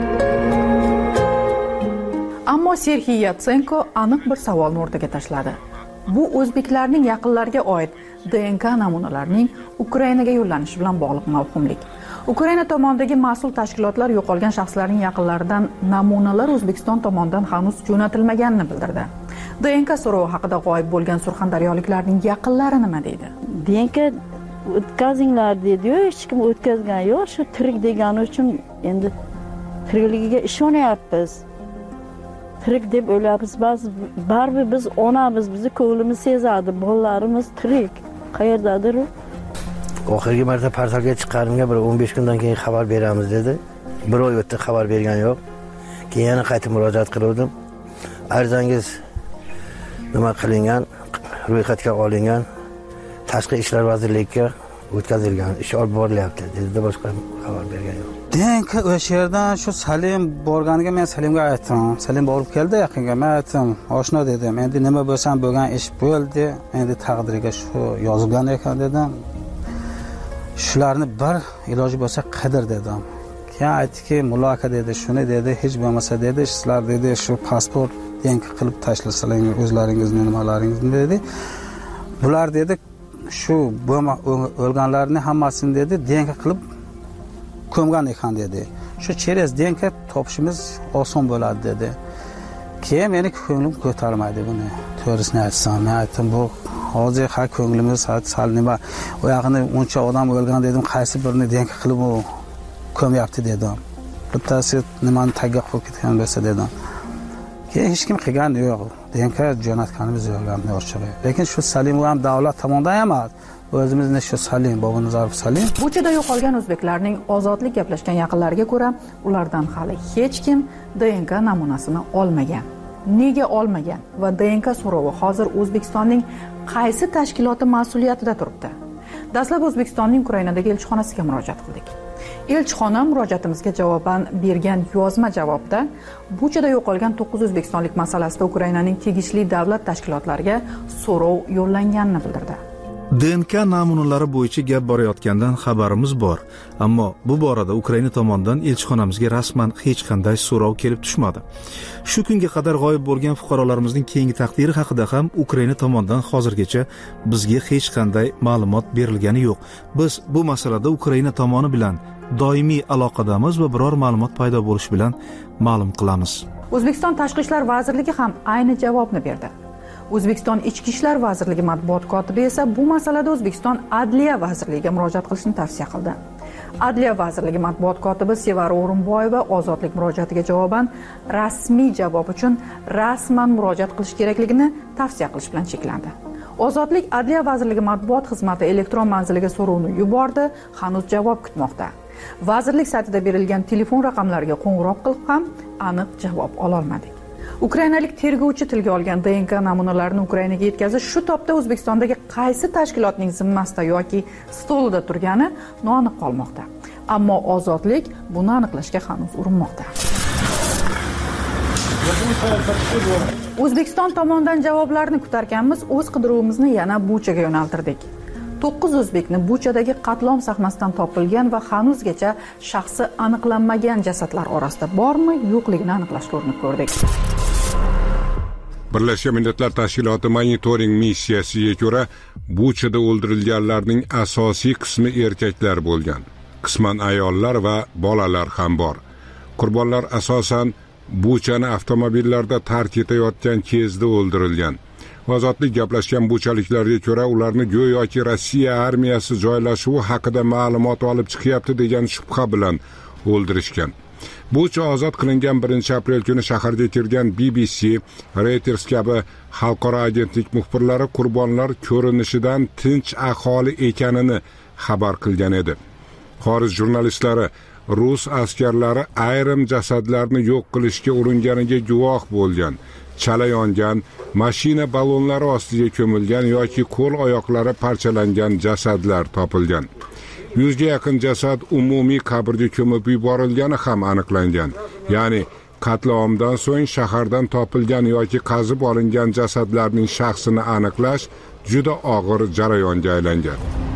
Ammo Serhiy Yatsenko aniq bir savolni o'rtaga tashladi. Bu o'zbeklarning yaqinlariga oid D N K namunalarining Ukrainaga yo'llanishi bilan bog'liq mavhumlik. Ukraina tomondagi mas'ul tashkilotlar yo'qolgan shaxslarning yaqinlaridan namunalar O'zbekiston tomonidan hanuz jo'natilmaganini bildirdi. D N K so'rovi haqida g'oyib bo'lgan surxondaryoliklarning yaqinlari nima deydi? D N K o'tkazinglar dedi-yu, hech kim o'tkazgan yo'q. Shu tirik degani uchun endi tirikligiga ishonyapmiz. Tirik deb o'ylayapmiz. Baribir biz onamiz, bizni ko'nglimiz sezadi, bolalarimiz tirik. Qayerdadir u? Oxirgi marta portalga chiqqanimga bir o'n besh kundan keyin xabar beramiz dedi. Bir oy o'tdi, xabar bergan yo'q. Keyin yana qaytib murojaat qildim. Arzangiz nima qilingan, ro'yxatga olingan, Tashqi ishlar vazirligiga o'tkazilgan, ish olib borilyapti dedi, boshqa xabar bergan yo'q. D N K o'sha yerdan shu Salim borganiga men Salimga aytdim. Salim borib keldi yaqinga. Men aytdim, oshno dedim. Endi nima bo'lsam bo'lgan ish bo'ldi. Endi taqdiriga shu yozilgan ekan dedim. Shularni bir iloji bo'lsa qidir dedim. Keyin aytdiki, Mullo aka dedi, shuni dedi, hech bo'lmasa dedi, sizlar dedi, shu pasport D N K qilib tashlasalar o'zlaringizni nimalaringizni dedi. Bular dedi, shu o'lganlarning hammasini dedi, D N K qilib ko'mgan ekan dedi. Shu cheres D N K topishimiz oson bo'ladi dedi. Keyin meni ko'nglim ko'tarmaydi buni. To'g'risini aytsam, men aytdim, bu hozir har ko'nglimiz sal nima, u yog'ini uncha odam o'lgan dedim, qaysi birini D N K qilib u ko'myapti dedim. Bittasi nimani tagga qo'yib ketgan bo'lsa dedim. Keyin hech kim qilgan yo'q. D N K jo'natganimiz yo'q ochig'i. Lekin shu Salim ham davlat tomonidan emas. O'zimizni shu Salim, Bobonazarov Salim. Buchada yo'qolgan o'zbeklarning ozodlik gaplashgan yaqinlariga ko'ra, ulardan hali hech kim D N K namunasini olmagan. Nega olmagan va D N K so'rovi hozir O'zbekistonning qaysi tashkiloti mas'uliyatida turibdi? Dastlab O'zbekistonning Ukrainadagi elchixonasiga murojaat qildik. Elchixona murojaatimizga javoban bergan yozma javobda Buchada yo'qolgan to'qqiz o'zbekistonlik masalasida Ukrainaning tegishli davlat tashkilotlariga so'rov yo'llanganini bildirdi. D N K namunalari bo'yicha gap borayotgandan xabarimiz bor, ammo bu borada Ukraina tomonidan elchixonamizga rasman hech qanday so'rov kelib tushmadi. Shu kunga qadar g'oyib bo'lgan fuqarolarimizning keyingi taqdiri haqida ham Ukraina tomonidan hozirgacha bizga hech qanday ma'lumot berilgani yo'q. Biz bu masalada Ukraina tomoni bilan doimiy aloqadamiz va biror ma'lumot paydo bo'lishi bilan ma'lum qilamiz. O'zbekiston Tashqi ishlar vazirligi ham ayni javobni berdi. O'zbekiston Ichki ishlar vazirligi matbuot kotibi esa bu masalada O'zbekiston Adliya vazirligiga murojaat qilishni tavsiya qildi. Adliya vazirligi matbuot kotibi Sevara O'rinboyeva ozodlik murojaatiga javoban rasmiy javob uchun rasman murojaat qilish kerakligini tavsiya qilish bilan cheklandi. Ozodlik Adliya vazirligi matbuot xizmati elektron manziliga so'rovni yubordi, hanuz javob kutmoqda. Vazirlik saytida berilgan telefon raqamlariga qo'ng'iroq qilib ham aniq javob ola olmadik. Ukrainalik tergovchi tilga olgan D N K namunalarini Ukrainaga yetkazish shu topda O'zbekistondagi qaysi tashkilotning zimmasida yoki stolida turgani noaniq qolmoqda. Ammo ozodlik buni aniqlashga hanuz urinmoqda. O'zbekiston tomonidan javoblarni kutarkanmiz, o'z qidiruvimizni yana Buchaga yo'naltirdik. to'qqiz o'zbekni Buchadagi qatlom sahnasidan topilgan va hanuzgacha shaxsi aniqlanmagan jasadlar orasida bormi, yo'qligini aniqlashga urinib ko'rdik. Birlashgan Millatlar Tashkiloti monitoring missiyasiga ko'ra, Buchada o'ldirilganlarning asosiy qismi erkaklar bo'lgan. Qisman ayollar va bolalar ham bor. Qurbonlar asosan Buchani avtomobillarda tark etayotgan kezda o'ldirilgan. Ozodlik gaplashgan buchaliklarga ko'ra, ularni go'yoki Rossiya armiyasi joylashuvi haqida ma'lumot olib chiqyapti degan shubha bilan o'ldirishgan. Bucha ozod qilingan birinchi aprel kuni shaharga kirgan B B C, Reuters kabi xalqaro agentlik muxbirlari qurbonlar ko'rinishidan tinch aholi ekanini xabar qilgan edi. Xorij jurnalistlari rus askarlari ayrim jasadlarni yo'q qilishga uringaniga guvoh bo'lgan, chala yongan, mashina ballonlari ostiga ko'milgan yoki qo'l oyoqlari parchalangan jasadlar topilgan. Yuzga yaqin jasad umumiy qabrga ko'mib yuborilgani ham aniqlangan. Ya'ni qatlomdan so'ng shahardan topilgan yoki qazib olingan jasadlarning shaxsini aniqlash juda og'ir jarayonga aylangan.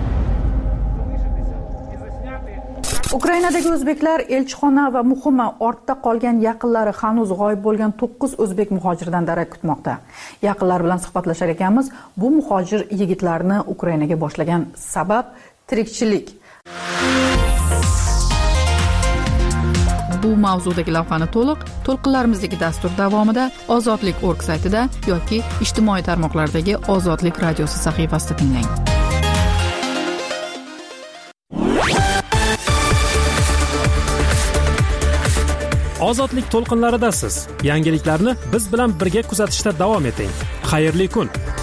Ukrainadagi o'zbeklar elchixona va muhimi ortda qolgan yaqinlari hanuz g'oyib bo'lgan to'qqiz o'zbek muhojirdan darak kutmoqda. Yaqinlar bilan suhbatlashar ekanmiz. Bu muhojir yigitlarni Ukrainaga boshlagan sabab tirikchilik. Bu mavzudagi lavhani to'liq to'lqinlarimizdagi dastur davomida ozodlik nokta org saytida yoki ijtimoiy tarmoqlardagi Ozodlik radiosi sahifasida tinglang. Ozodlik to'lqinlaridasiz. Yangiliklarni biz bilan birga kuzatishda davom eting. Xayrli kun.